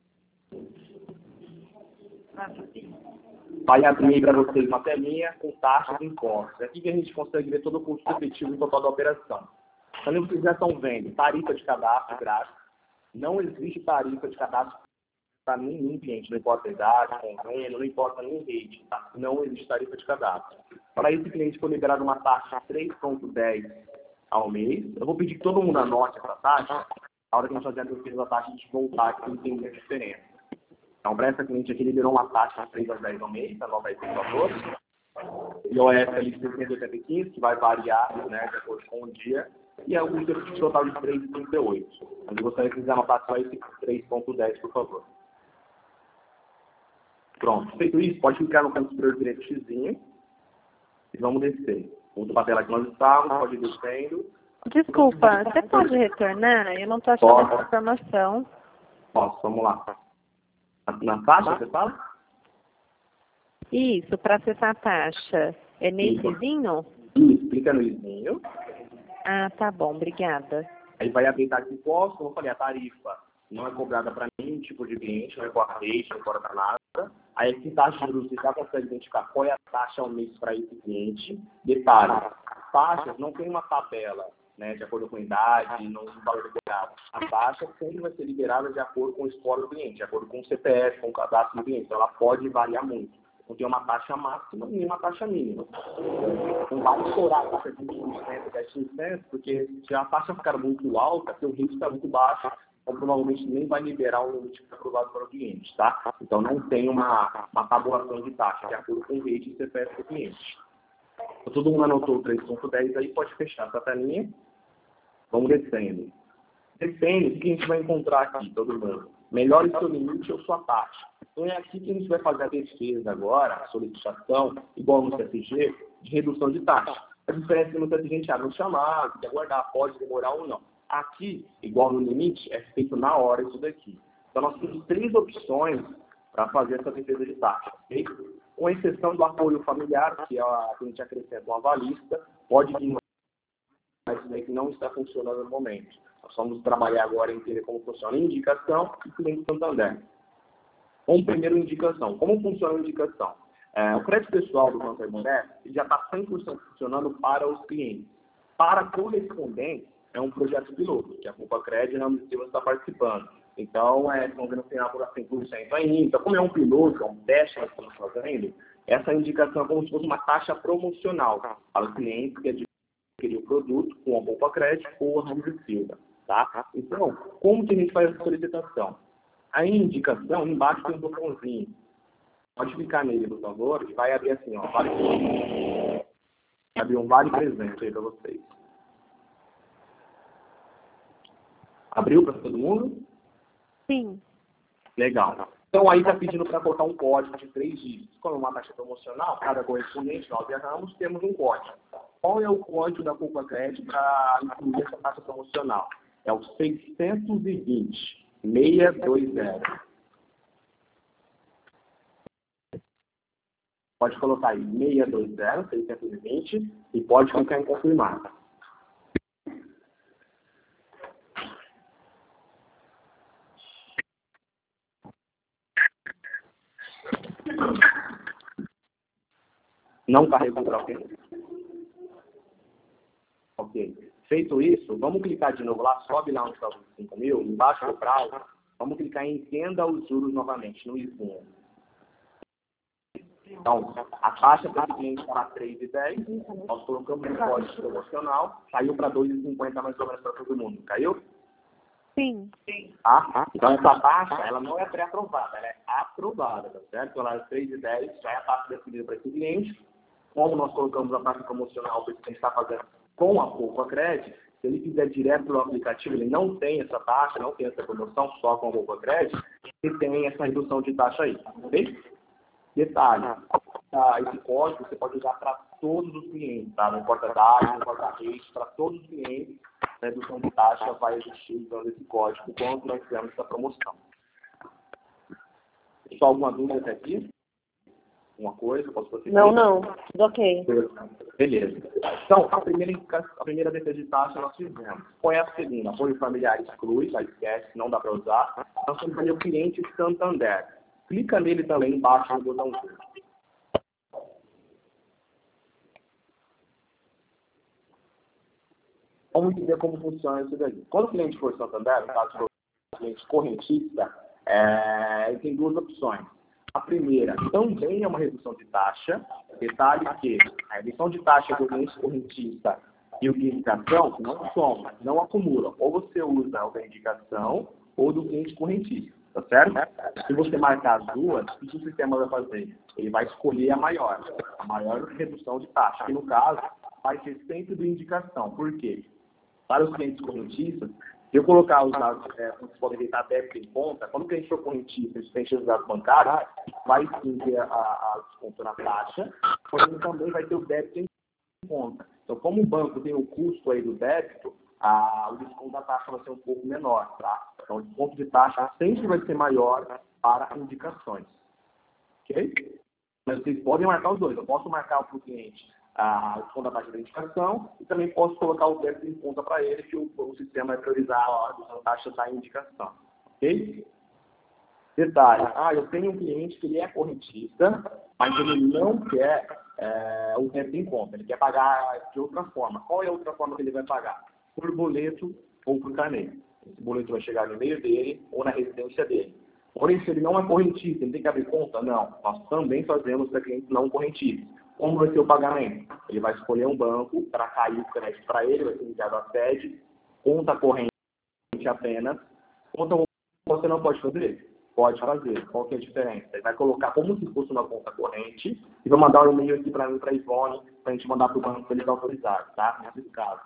E: Vai abrir para vocês uma telinha com taxas e impostos. É aqui que a gente consegue ver todo o custo efetivo e total da operação. Então, vocês já estão vendo tarifa de cadastro grátis. Não existe tarifa de cadastro para nenhum cliente, não importa a idade, convênio, não importa nem rede, tá? Não existe tarifa de cadastro. Para esse cliente for liberado uma taxa de três vírgula dez ao mês, eu vou pedir que todo mundo anote essa taxa. A hora que nós fazemos a taxa, a gente voltar aqui e entender a diferença. Então, para essa cliente aqui, liberou uma taxa de três vírgula dez ao mês, ela vai ter valor. E o S ali de seiscentos e oitenta e cinco, que vai variar, né, de acordo com o dia. E é um total de três vírgula trinta e oito. Mas eu gostaria que vocês anotassem só esse três vírgula dez, por favor. Pronto. Feito isso, pode clicar no canto superior direito xizinho e vamos descer. Volta para a tela que nós estávamos, pode ir descendo.
J: Desculpa, você pode retornar? Eu não estou achando Posso. essa informação.
E: Posso, vamos lá. Na taxa, você fala?
J: Isso, para acessar a taxa. É nessezinho?
E: Isso, clica no izinho.
J: Ah, tá bom, obrigada.
E: Aí vai abrir taxa de imposto, como eu falei, a tarifa não é cobrada para nenhum tipo de cliente, não importa rede, não importa nada. Aí aqui taxa de juros, você já consegue identificar qual é a taxa ao mês para esse cliente. Detalhe, taxas não tem uma tabela, né, de acordo com a idade, não tem valor liberado. A taxa sempre vai ser liberada de acordo com o score do cliente, de acordo com o C P F, com o cadastro do cliente. Então, ela pode variar muito. Não tem uma taxa máxima nem uma taxa mínima. Não vai estourar a taxa de vinte por cento, dez por cento, porque se a taxa ficar muito alta, seu risco está muito baixo, então provavelmente nem vai liberar o limite aprovado para o cliente, tá? Então, não tem uma, uma tabulação de taxa, de acordo com o rate e C P F do cliente. Então, todo mundo anotou o três ponto dez aí, pode fechar essa telinha. Vamos descendo. Descendo, o que a gente vai encontrar aqui, todo mundo? Melhore seu limite ou sua taxa. Então é aqui que a gente vai fazer a defesa agora, a solicitação, igual no C S G, de redução de taxa. A diferença é que no C S G a gente abre um chamado, quer guardar, pode demorar ou não. Aqui, igual no limite, é feito na hora isso daqui. Então nós temos três opções para fazer essa defesa de taxa, ok? Com exceção do apoio familiar, que é a que a gente acrescenta uma avalista, pode vir mas isso que não está funcionando no momento. Nós vamos trabalhar agora em entender como funciona a indicação e cliente Santander. Como primeiro, indicação. Como funciona a indicação? É, o crédito pessoal do Banco Aimoré já está cem por cento funcionando para os clientes. Para correspondentes, é um projeto piloto, que a Poupa Crédito e a Ramos e Silva está participando. Então, é, estão vendo final por cem por cento ainda. Então, como é um piloto, é um teste que nós estamos fazendo, essa indicação é como se fosse uma taxa promocional para os clientes que adquiriram o produto com a Poupa Crédito ou a Ramos e Silva. Tá? Então, como que a gente faz essa solicitação? A indicação, embaixo tem um botãozinho. Pode clicar nele, por favor, e vai abrir assim, ó. Vale presente. Vai abrir um vale presente aí para vocês. Abriu para todo mundo?
K: Sim.
E: Legal. Então aí está pedindo para colocar um código de três dígitos. Como é uma taxa promocional, cada correspondente nós erramos, temos um código. Qual é o código da Poupa Crédito para incluir essa taxa promocional? É o seiscentos e vinte, seiscentos e vinte. Pode colocar aí seiscentos e vinte, seiscentos e vinte e pode clicar em confirmar. Não carregou para alguém? Ok. Feito isso, vamos clicar de novo lá, sobe lá onde está os cinco mil, embaixo do prazo, vamos clicar em entenda os juros novamente, no I um. Então, a taxa para o cliente está três e dez, nós colocamos um código promocional, caiu para dois e cinquenta mais ou menos para todo mundo. Caiu?
K: Sim.
E: Tá? Então, essa taxa, ela não é pré-aprovada, ela é aprovada, tá certo? Ela é três e dez, já é a taxa definida para esse cliente. Como nós colocamos a taxa promocional para o que a gente está fazendo com a Poupa Crédito, se ele quiser direto pelo aplicativo, ele não tem essa taxa, não tem essa promoção, só com a Poupa Crédito, ele tem essa redução de taxa aí, ok? Detalhe, tá, esse código você pode usar para todos os clientes, tá? Não importa dados, não importa rede, para todos os clientes, a redução de taxa vai existir usando esse código quando nós temos essa promoção. Pessoal, alguma dúvida até aqui? Uma coisa, posso prosseguir?
F: Não, não, tudo ok.
E: Beleza. Então, a primeira, a primeira defesa de taxa nós fizemos. Qual é a segunda? Apoio familiar exclui, já esquece, não dá para usar. Nós temos ali o cliente Santander. Clica nele também embaixo no botãozinho. Vamos entender como funciona isso daí. Quando o cliente for Santander, no caso do cliente correntista, é, ele tem duas opções. A primeira também é uma redução de taxa. Detalhe que a redução de taxa do cliente correntista e o de indicação não somam, não acumulam. Ou você usa o da indicação ou do cliente correntista, tá certo? Se você marcar as duas, o que o sistema vai fazer? Ele vai escolher a maior, a maior redução de taxa, que no caso vai ser sempre do indicação. Por quê? Para os clientes correntistas, se eu colocar os dados, é, vocês podem deitar débito em conta, quando o cliente for correntista e preencher os dados bancários, vai sim ter a, a desconto na taxa, porém também vai ter o débito em conta. Então, como o banco tem o custo aí do débito, a, o desconto da taxa vai ser um pouco menor, tá? Então, o desconto de taxa sempre vai ser maior para indicações. Ok? Mas vocês podem marcar os dois. Eu posso marcar para o cliente a desconto da taxa de indicação e também posso colocar o débito em conta para ele, que o, o sistema vai priorizar a taxa da indicação. Ok? Detalhe. Ah, eu tenho um cliente que ele é correntista, mas ele não quer é, o débito em conta. Ele quer pagar de outra forma. Qual é a outra forma que ele vai pagar? Por boleto ou por carnê. Esse boleto vai chegar no e-mail dele ou na residência dele. Porém, se ele não é correntista, ele tem que abrir conta? Não. Nós também fazemos para clientes não correntistas. Como vai ser o pagamento? Ele vai escolher um banco para cair o crédito para ele, vai ser enviado à sede, conta corrente apenas. Conta você não pode fazer? Pode fazer. Qual que é a diferença? Ele vai colocar como se fosse uma conta corrente e vai mandar um e-mail aqui para mim, para a Ivone, para a gente mandar para o banco para eles autorizarem, tá? Nesse caso.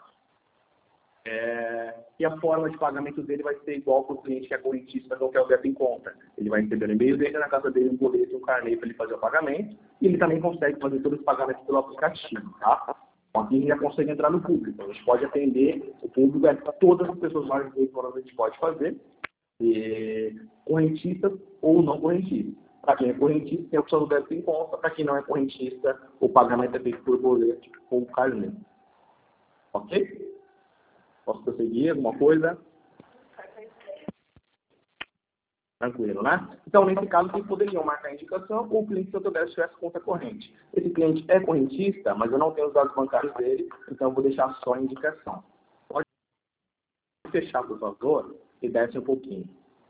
E: É, e a forma de pagamento dele vai ser igual para o cliente que é correntista, não quer o débito em conta. Ele vai receber no e-mail dele, na casa dele, um boleto e um carnê para ele fazer o pagamento, e ele também consegue fazer todos os pagamentos pelo aplicativo, tá? Então, aqui a gente já consegue entrar no público. A gente pode atender o público, é todas as pessoas mais de dezoito horas a gente pode fazer, e, correntistas ou não correntistas. Para quem é correntista, tem a opção do débito em conta. Para quem não é correntista, o pagamento é feito por boleto ou carnê. Ok? Posso prosseguir? Alguma coisa? Tranquilo, né? Então, nesse caso, vocês poderiam marcar a indicação ou o cliente, se eu tivesse, tivesse conta corrente. Esse cliente é correntista, mas eu não tenho os dados bancários dele, então eu vou deixar só a indicação. Pode fechar, por favor, e desce um pouquinho.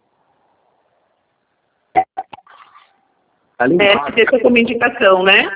G: Ali embaixo, é, deixa como indicação, né?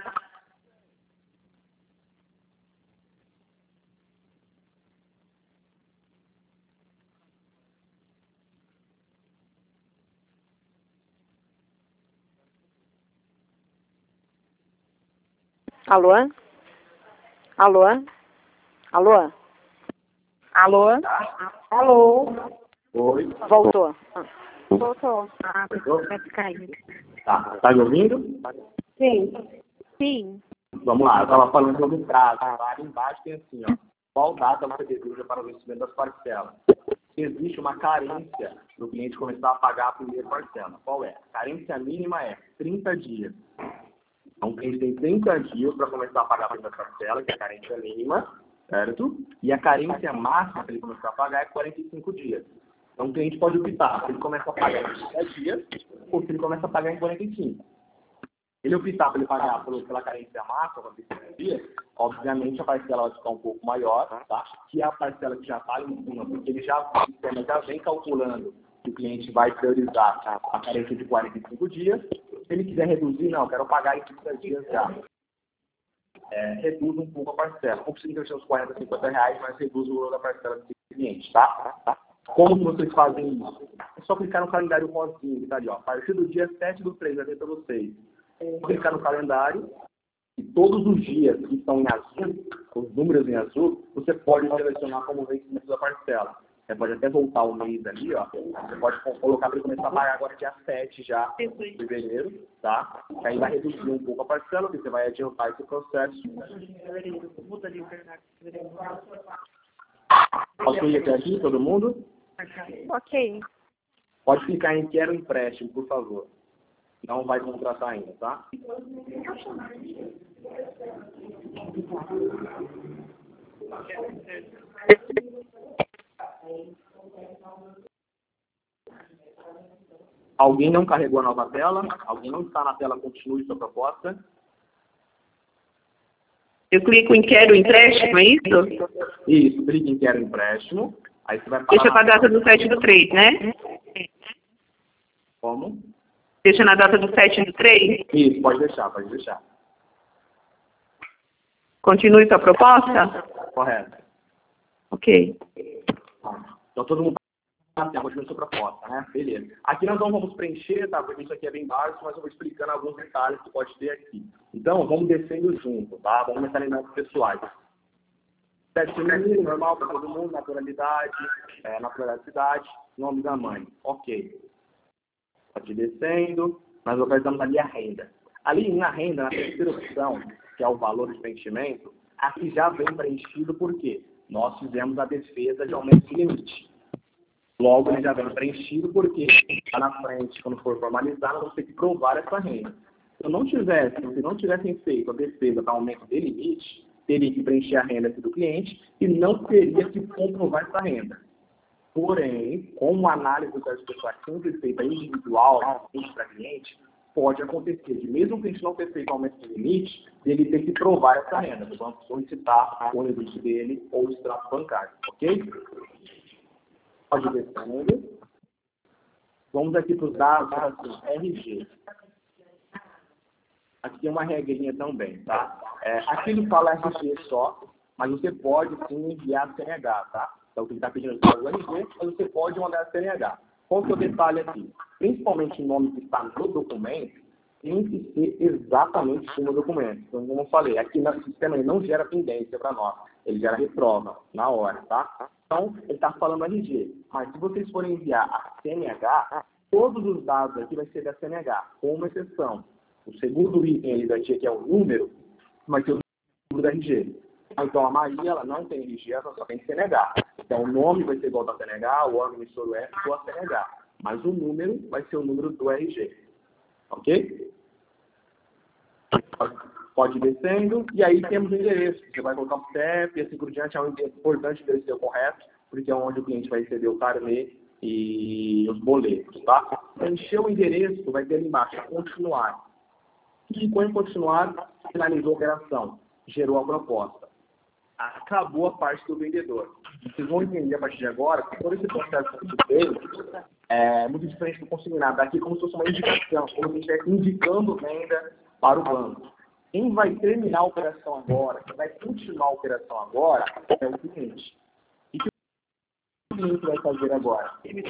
H: Alô? Alô? Alô? Alô? Alô?
E: Oi.
H: Voltou.
B: Voltou. Ah, vai ficar aí.
E: Tá, tá me ouvindo?
B: Sim. Sim.
E: Vamos lá, eu estava falando sobre prazo. Lá embaixo tem assim, ó. Qual data você deseja para o vencimento das parcelas? Existe uma carência do cliente começar a pagar a primeira parcela. Qual é? A carência mínima é trinta dias. Então, o cliente tem trinta dias para começar a pagar a primeira parcela, que é a carência mínima, certo? E a carência máxima para ele começar a pagar é quarenta e cinco dias. Então, o cliente pode optar se ele começa a pagar em trinta dias ou se ele começa a pagar em quarenta e cinco. Ele optar para ele pagar pela carência máxima, quarenta e cinco dias, obviamente a parcela vai ficar um pouco maior, tá? Que é a parcela que já está em cima, porque ele já, o sistema já vem calculando que o cliente vai priorizar a carência de quarenta e cinco dias. Se ele quiser reduzir, não, eu quero pagar em trinta dias já. É, reduz um pouco a parcela. Não precisa investir uns quarenta, cinquenta reais, mas reduz o valor da parcela do cliente, tá? tá? Como que vocês fazem isso? É só clicar no calendário rosinho, que tá ali, ó. A partir do dia sete do três, vai ter para vocês. É clicar no calendário e todos os dias que estão em azul, os números em azul, você pode selecionar como vencimento da parcela. Você pode até voltar o mês ali, ó. Você pode colocar para ele começar a pagar agora dia sete já, de fevereiro, tá? Que aí vai reduzir um pouco a parcela, porque você vai adiantar esse processo. Ok, até aqui, todo mundo?
H: Ok.
E: Pode clicar em quero empréstimo, por favor. Não vai contratar ainda, tá? Alguém não carregou a nova tela? Alguém não está na tela? Continue sua proposta.
G: Eu clico em quero empréstimo, é isso?
E: Isso, clique em quero empréstimo. Aí você vai parar.
G: Deixa para a data do sete do três, né?
E: Como?
G: Deixa na data do sete do três?
E: Isso, pode deixar, pode deixar.
G: Continue sua proposta?
E: Correto.
G: Ok.
E: Então todo mundo está continua sua proposta, né? Beleza. Aqui nós não vamos preencher, tá? Porque isso aqui é bem básico, mas eu vou explicando alguns detalhes que pode ter aqui. Então, vamos descendo junto, tá? Vamos começar em dados pessoais. Sexo feminino, normal para todo mundo, naturalidade, é, naturalidade, nome da mãe. Ok. Pode ir descendo, nós localizamos ali a renda. Ali na renda, na terceira opção, que é o valor de preenchimento, aqui já vem preenchido porque nós fizemos a defesa de aumento de limite. Logo, ele já vem preenchido porque lá na frente, quando for formalizar, nós vamos ter que provar essa renda. Se eu não tivesse, se não tivessem feito a defesa para aumento de limite, teria que preencher a renda aqui do cliente e não teria que comprovar essa renda. Porém, como a análise do teste pessoal é sempre feita individual, para cliente, pode acontecer de mesmo que a gente não ter feito aumento de limite, ele ter que provar essa renda. Vamos solicitar o limite dele ou o extrato bancário, ok? Pode descendo. Vamos aqui para os dados, assim, R G. Aqui tem uma regrinha também, tá? É, aqui ele fala R G só, mas você pode sim enviar C N H, tá? Então, o que ele está pedindo é o R G, mas você pode mandar C N H. Qual que é o detalhe aqui? Principalmente o nome que está no documento, tem que ser exatamente como o documento. Então, como eu falei, aqui no sistema ele não gera pendência para nós, ele gera reprova na hora, tá? Então, ele está falando R G, mas se vocês forem enviar a C N H, todos os dados aqui vai ser da C N H, com uma exceção. O segundo item ali do R G, que é o número, vai ser o número da R G. Então, a Maria, ela não tem R G, ela só tem C N H. Então, o nome vai ser igual da C N H, o órgão emissor é sua C N H. Mas o número vai ser o número do R G. Ok? Pode ir descendo. E aí temos o endereço. Você vai colocar o C E P e assim por diante. É um importante endereço correto, porque é onde o cliente vai receber o carnê e os boletos, tá? Para encher o endereço, vai ter ali embaixo, continuar. Clicou em continuar, finalizou a operação, gerou a proposta. Acabou a parte do vendedor. Vocês vão entender a partir de agora que todo esse processo que a gente fez é muito diferente do consignado. Aqui é como se fosse uma indicação, como se estivesse indicando venda para o banco. Quem vai terminar a operação agora, quem vai continuar a operação agora, é o cliente. E o que o cliente vai fazer agora?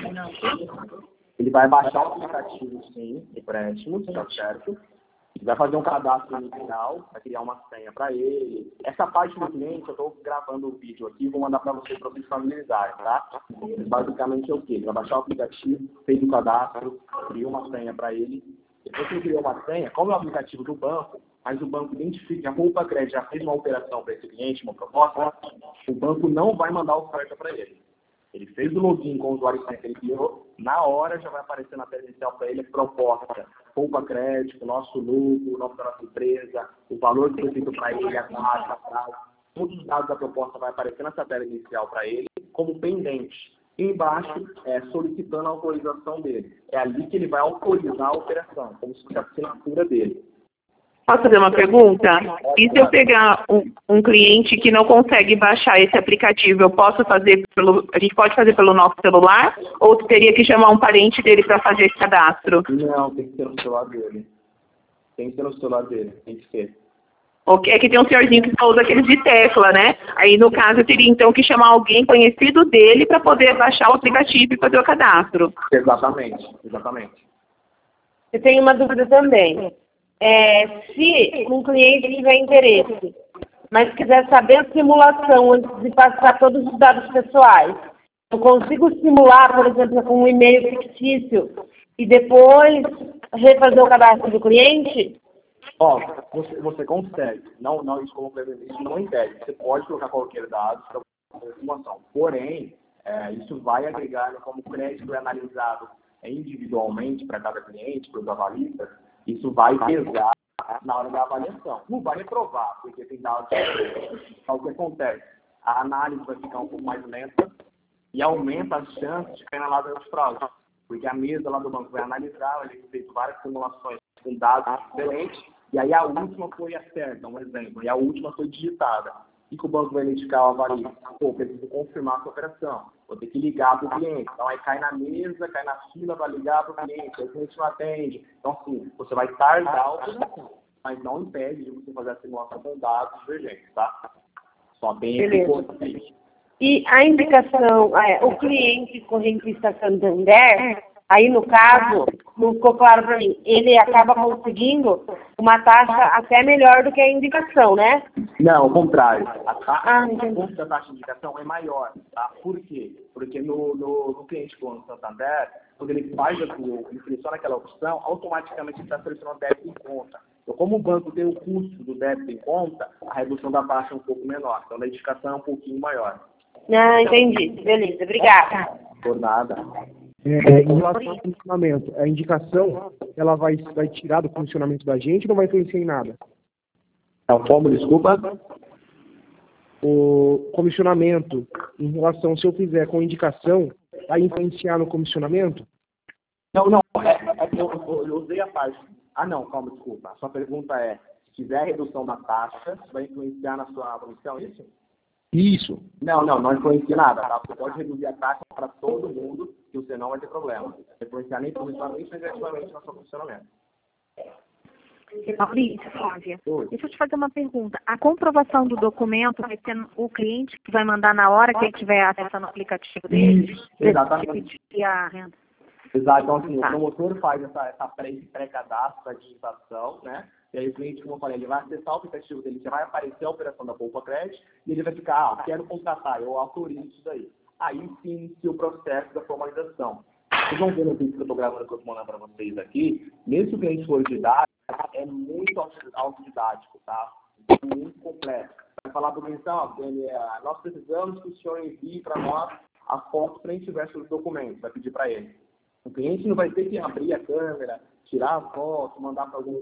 E: Ele vai baixar o aplicativo, sim, empréstimos, tá certo? Ele vai fazer um cadastro inicial, vai criar uma senha para ele. Essa parte do cliente, eu estou gravando o vídeo aqui e vou mandar para vocês para vocês familiarizarem, tá? Basicamente é o quê? Ele vai baixar o aplicativo, fez o cadastro, criou uma senha para ele. Depois que ele criou uma senha, como é o aplicativo do banco, mas o banco identifica que a Poupa Crédito já fez uma operação para esse cliente, uma proposta, o banco não vai mandar oferta para ele. Ele fez o login com o usuário que ele criou, na hora já vai aparecer na tela inicial para ele a proposta, Poupa Crédito, o nosso lucro, o nome da nossa empresa, o valor que foi feito para ele, a taxa, a prazo. Todos os dados da proposta vai aparecer nessa tela inicial para ele como pendente. E embaixo, é, solicitando a autorização dele. É ali que ele vai autorizar a operação, como se fosse a assinatura dele.
G: Posso fazer uma pergunta? E se eu pegar um, um cliente que não consegue baixar esse aplicativo, eu posso fazer pelo, a gente pode fazer pelo nosso celular? Ou teria que chamar um parente dele para fazer esse cadastro?
E: Não, tem que ser no celular dele. Tem que ser no celular dele, tem que ser.
G: Ok, é que tem um senhorzinho que só usa aqueles de tecla, né? Aí, no caso, eu teria, então, que chamar alguém conhecido dele para poder baixar o aplicativo e fazer o cadastro.
E: Exatamente, exatamente.
C: Eu tenho uma dúvida também. É, se um cliente tiver interesse, mas quiser saber a simulação antes de passar todos os dados pessoais, eu consigo simular, por exemplo, com um e-mail fictício e depois refazer o cadastro do cliente?
E: Ó, você, você consegue. Não, não, isso como isso não impede. Você pode colocar qualquer dado para fazer a simulação. Porém, é, isso vai agregar, né, como o crédito é analisado individualmente para cada cliente, para os avalistas, isso vai pesar na hora da avaliação. Não vai reprovar, porque tem dados diferentes. Então, o que acontece? A análise vai ficar um pouco mais lenta e aumenta as chances de cair na lata de fraude. Porque a mesa lá do banco vai analisar, vai ter feito várias simulações com dados diferentes, e aí a última foi a certa, um exemplo, e a última foi digitada. E que o banco vai identificar o avalista? Pô, preciso confirmar essa operação. Vou ter que ligar para o cliente. Então, aí cai na mesa, cai na fila para ligar para o cliente. Aí o cliente não atende. Então, assim, você vai tardar a operação, mas não impede de você fazer a simulação com dados divergentes, tá? Só tem esse ponto aí.
C: E a indicação, é, o cliente correntista Santander, aí no caso, não ficou claro para mim, ele acaba conseguindo uma taxa até melhor do que a indicação, né?
E: Não, ao contrário. A taxa,
C: ah,
E: a da taxa de indicação é maior, tá? Por quê? Porque no, no, no cliente com o Santander, quando ele faz a sua, ele seleciona aquela opção, automaticamente ele está selecionando débito em conta. Então, como o banco tem o custo do débito em conta, a redução da taxa é um pouco menor. Então, a indicação é um pouquinho maior.
C: Ah, entendi. Beleza, obrigada.
E: Por nada.
I: É, em relação ao funcionamento, a indicação, ela vai, vai tirar do funcionamento da gente ou não vai influenciar em nada?
E: Então, como, desculpa?
I: O comissionamento, em relação, se eu fizer com indicação, vai influenciar no comissionamento?
E: Não, não, é, é que eu, eu, eu usei a parte. Ah, não, calma, desculpa. A sua pergunta é, se tiver redução da taxa, vai influenciar na sua comissão, isso?
I: Isso.
E: Não, não, não influencia nada, tá? Você pode reduzir a taxa para todo mundo que você não vai ter problema. Não influenciar nem positivamente nem negativamente no seu funcionamento.
B: Maurício, Flávia, deixa eu te fazer uma pergunta. A comprovação do documento vai ser o cliente que vai mandar na hora que ele estiver acessando o aplicativo dele?
E: Isso, exatamente.
B: E a renda.
E: Exato, então assim, tá. O promotor faz essa, essa pré-cadastro, pré digitação, né? E aí o cliente, como eu falei, ele vai acessar o aplicativo dele, já vai aparecer a operação da Poupa Crédito, e ele vai ficar, ah, quero contratar, eu autorizo isso daí. Aí sim inicia o processo da formalização. Vocês vão ver no vídeo que eu estou gravando, que eu estou mandando para vocês aqui, mesmo se o cliente for didático, é muito autodidático, tá? É muito completo. Vai falar para o cliente, ó, nós precisamos que o senhor envie para nós as fotos frente e verso dos documentos, vai pedir para ele. O cliente não vai ter que abrir a câmera, tirar a foto, mandar para algum lugar.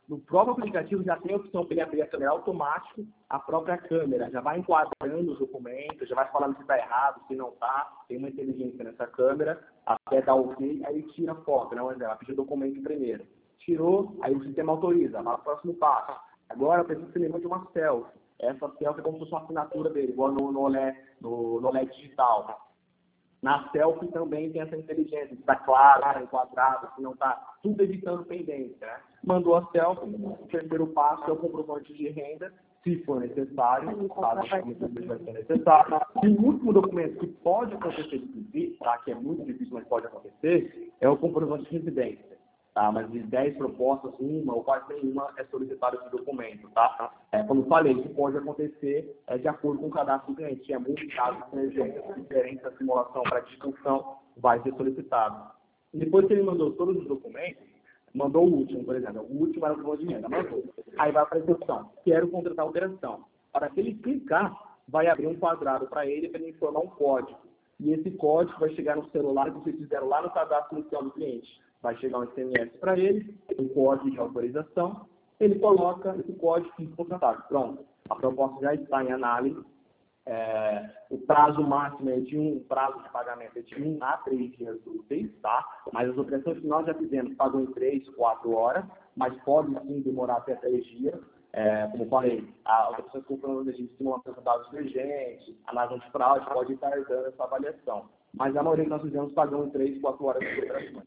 E: No próprio aplicativo já tem a opção para ele abrir a câmera automático, a própria câmera já vai enquadrando os documentos, já vai falando se está errado, se não está, tem uma inteligência nessa câmera, até dar o ok, aí ele tira a foto, né? Ela pediu o documento primeiro. Tirou, aí o sistema autoriza, vai para o próximo passo. Agora eu preciso que ele mande uma selfie. Essa selfie é como se fosse uma assinatura dele, igual no, no, O L E D, no, no O L E D digital. Na selfie também tem essa inteligência, se está claro, está enquadrado, se não está, tudo evitando pendência. Né? Mandou a selfie, o terceiro passo é o comprovante de renda, se for necessário, caso vai ser necessário. E o último documento que pode acontecer de pedir, tá? Que é muito difícil, mas pode acontecer, é o comprovante de residência. Tá? Mas de dez propostas, uma ou quase nenhuma é solicitado esse documento. Tá? É, como eu falei, isso pode acontecer é, de acordo com o cadastro do cliente. É muito caso de emergência, diferente da simulação para discussão, vai ser solicitado. E depois que ele mandou todos os documentos, mandou o último, por exemplo. O último era o comprovante de renda, mandou. Aí vai para a execução. Quero contratar alteração. Para que ele clicar, vai abrir um quadrado para ele para ele informar um código. E esse código vai chegar no celular que vocês fizeram lá no cadastro inicial do cliente. Vai chegar um S M S para ele, um código de autorização, ele coloca esse código e fica contratado. Pronto, a proposta já está em análise. É, o prazo máximo é de um, o prazo de pagamento é de um a três dias úteis, tá? Mas as operações que nós já fizemos pagam em três, quatro horas, mas pode sim demorar até três dias. É, como eu falei, as operações com plano de simulação de dados urgentes, análise de fraude, pode estar dando essa avaliação. Mas a maioria que nós fizemos pagam em três, quatro horas de operações.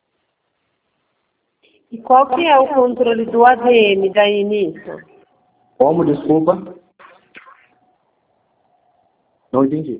C: E qual que é o controle do A D M da Início?
E: Como, desculpa? Não entendi.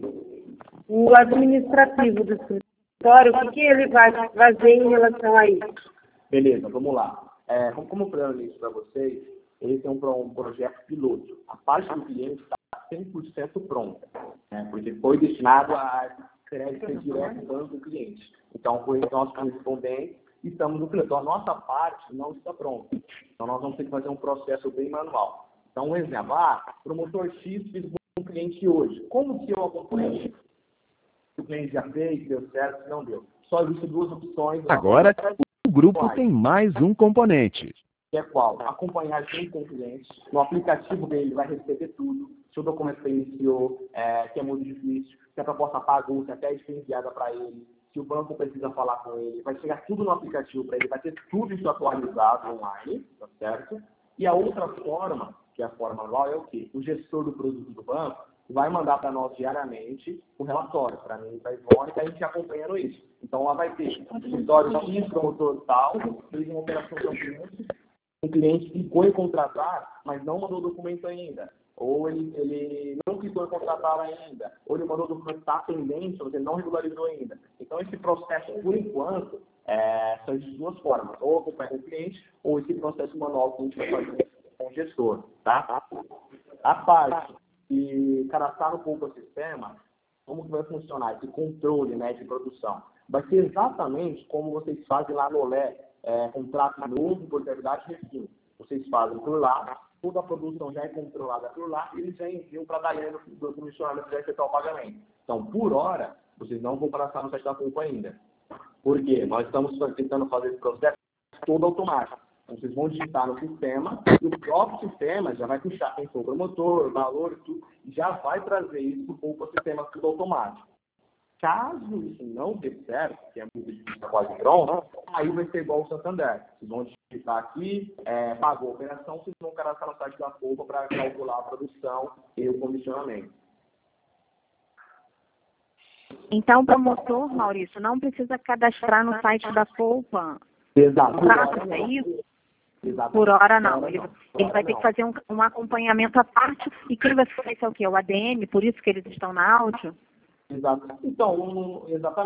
C: O administrativo do escritório, o que, que ele vai fazer em relação a isso?
E: Beleza, vamos lá. É, como eu falei isso para vocês, esse é um, um projeto piloto. A parte do cliente está cem por cento pronta, né, porque foi destinado a crédito direto do banco do cliente. Então, foi nós correspondentes e estamos no cliente. Então, a nossa parte não está pronta. Então, nós vamos ter que fazer um processo bem manual. Então, um exemplo, ah, promotor X fez um cliente hoje. Como que eu acompanho? Se o cliente já fez, deu certo, se não deu. Só existem duas opções.
A: Agora, o grupo tem mais um componente.
E: Que é qual? Acompanhar junto com o cliente. No aplicativo dele vai receber tudo. Se o documento foi iniciou, é, que é muito difícil, se a proposta pagou, se a tese foi enviada para ele, se o banco precisa falar com ele, vai chegar tudo no aplicativo para ele, vai ter tudo isso atualizado online, tá certo? E a outra forma, que é a forma manual, é o quê? O gestor do produto do banco vai mandar para nós diariamente o relatório, para mim e para a Ivone, que a gente acompanhando isso. Então lá vai ter escritório X, promotor tal, fez uma operação com o cliente, o cliente clicou em contratar, mas não mandou o documento ainda. Ou ele, ele não clicou em contratar ainda, ou ele mandou o documento está pendente, ou ele não regularizou ainda. Então, esse processo, por enquanto, é, são de duas formas. Ou acompanhar o cliente, ou esse processo manual que a gente vai fazer com o gestor. Tá? A parte de cadastrar no Poupa Sistema, como que vai funcionar esse controle, né, de produção? Vai ser exatamente como vocês fazem lá no O L E D, é, contrato novo, portabilidade e refino. Vocês fazem por lá, toda a produção já é controlada por lá, e eles já enviam para a Daiane do comissionário que vai efetuar o pagamento. Então, por hora, vocês não vão cadastrar no site da Poupa ainda. Por quê? Nós estamos tentando fazer esse processo todo automático. Então, vocês vão digitar no sistema, e o próprio sistema já vai puxar quem for o promotor, valor, tudo, e já vai trazer isso para o Poupa Sistema tudo automático. Caso isso não dê certo, que é muito difícil, tá quase pronto, aí vai ser igual o Santander. Vocês vão digitar aqui, é, pagou a operação, vocês vão cadastrar no site da Poupa para calcular a produção e o comissionamento.
B: Então, o promotor, Maurício, não precisa cadastrar no site da Poupa?
E: Exato.
B: Prazo, é isso?
E: Exato.
B: Por hora não. Ele, ele vai ter que fazer um, um acompanhamento à parte. E quem vai fazer isso é o quê? O A D M, por isso que eles estão na áudio?
E: Exato. Então, um, exatamente.